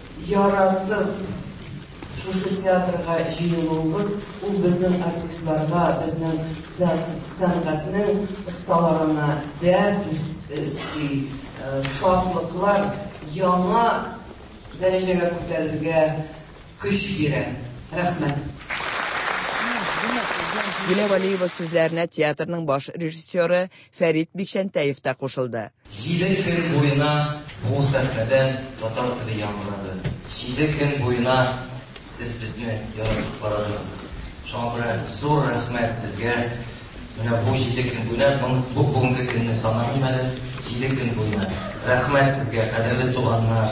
яратып шушы театрга җыелуыбыз ул безнең артистларга, безнең сәнгатьнең осталарына дәрт өсти, шатлыклар яңа дәрәҗәгә күтәрергә көч бирә. Рәхмәт. Зилә Вәлиева сүзләренә театрның баш режиссеры Фәрит Бикшәнтәев та кушылды. 7 көн буена бу сәхнәдән татар теле яңгырады. 7 көн буена siz bizni yaratib baradınız. Şuna göre zor rəhmət sizə. Mənə bu 7 gün boyunca, bu bugünkü günü sanamayım hələ. 7 gün boyunca. Rəhmət sizə, qədərli doğanlar.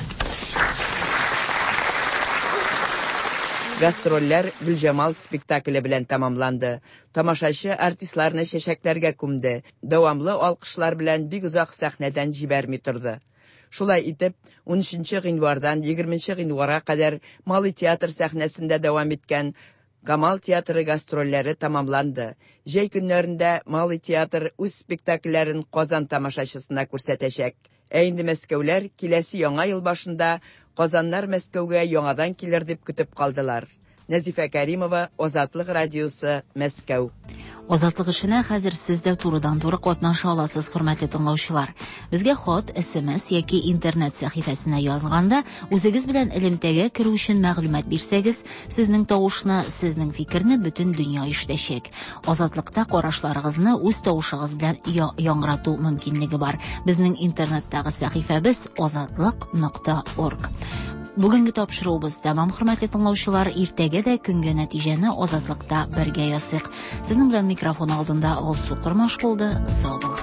Гастрольләр Гөлҗамал спектакле белән тәмамланды. Тамашачы артистларны чәчәкләргә күмде. Дәвамлы алкышлар белән бик озак сәхнәдән җибәрми торды. Шулай итеп, 13 гыйнвардан 20 гыйнварга кадәр Малый театр сәхнәсендә дәвам иткән Камал театры гастрольләре тәмамланды. Җәй көннәрендә Малый театр үз спектакльләрен Казан тамашачысына күрсәтәчәк. Инде мәскәүләр киләсе яңа ел башында Казаннар Мәскәүгә яңадан килер дип көтеп калдылар. Нәзифә Кәримова, Азатлык радиосы, Мәскәү. Азатлык эшенә хәзер сез дә турыдан-туры катнаша аласыз, хөрмәтле тыңлаучылар. Безгә хат, SMS яки интернет сәхифәсенә язганда, үзегез белән элемтәгә керү өчен мәгълүмат бирсәгез, сезнең тавышны, сезнең фикерне бөтен дөнья ишетәчәк. Азатлыкта карашларыгызны үз тавышыгыз белән яңгырату мөмкинлеге бар. Безнең интернеттагы сәхифәбез azatlyk.org. Бүгенге тапшыруыбыз тәмам, хөрмәтле тыңлаучылар. Иртәгә дә көнгә нәтиҗәне Азатлыкта бергә ясыйк. Сезнең белән микрофон алдында Алсу Кормаш булды. Сау булыгыз.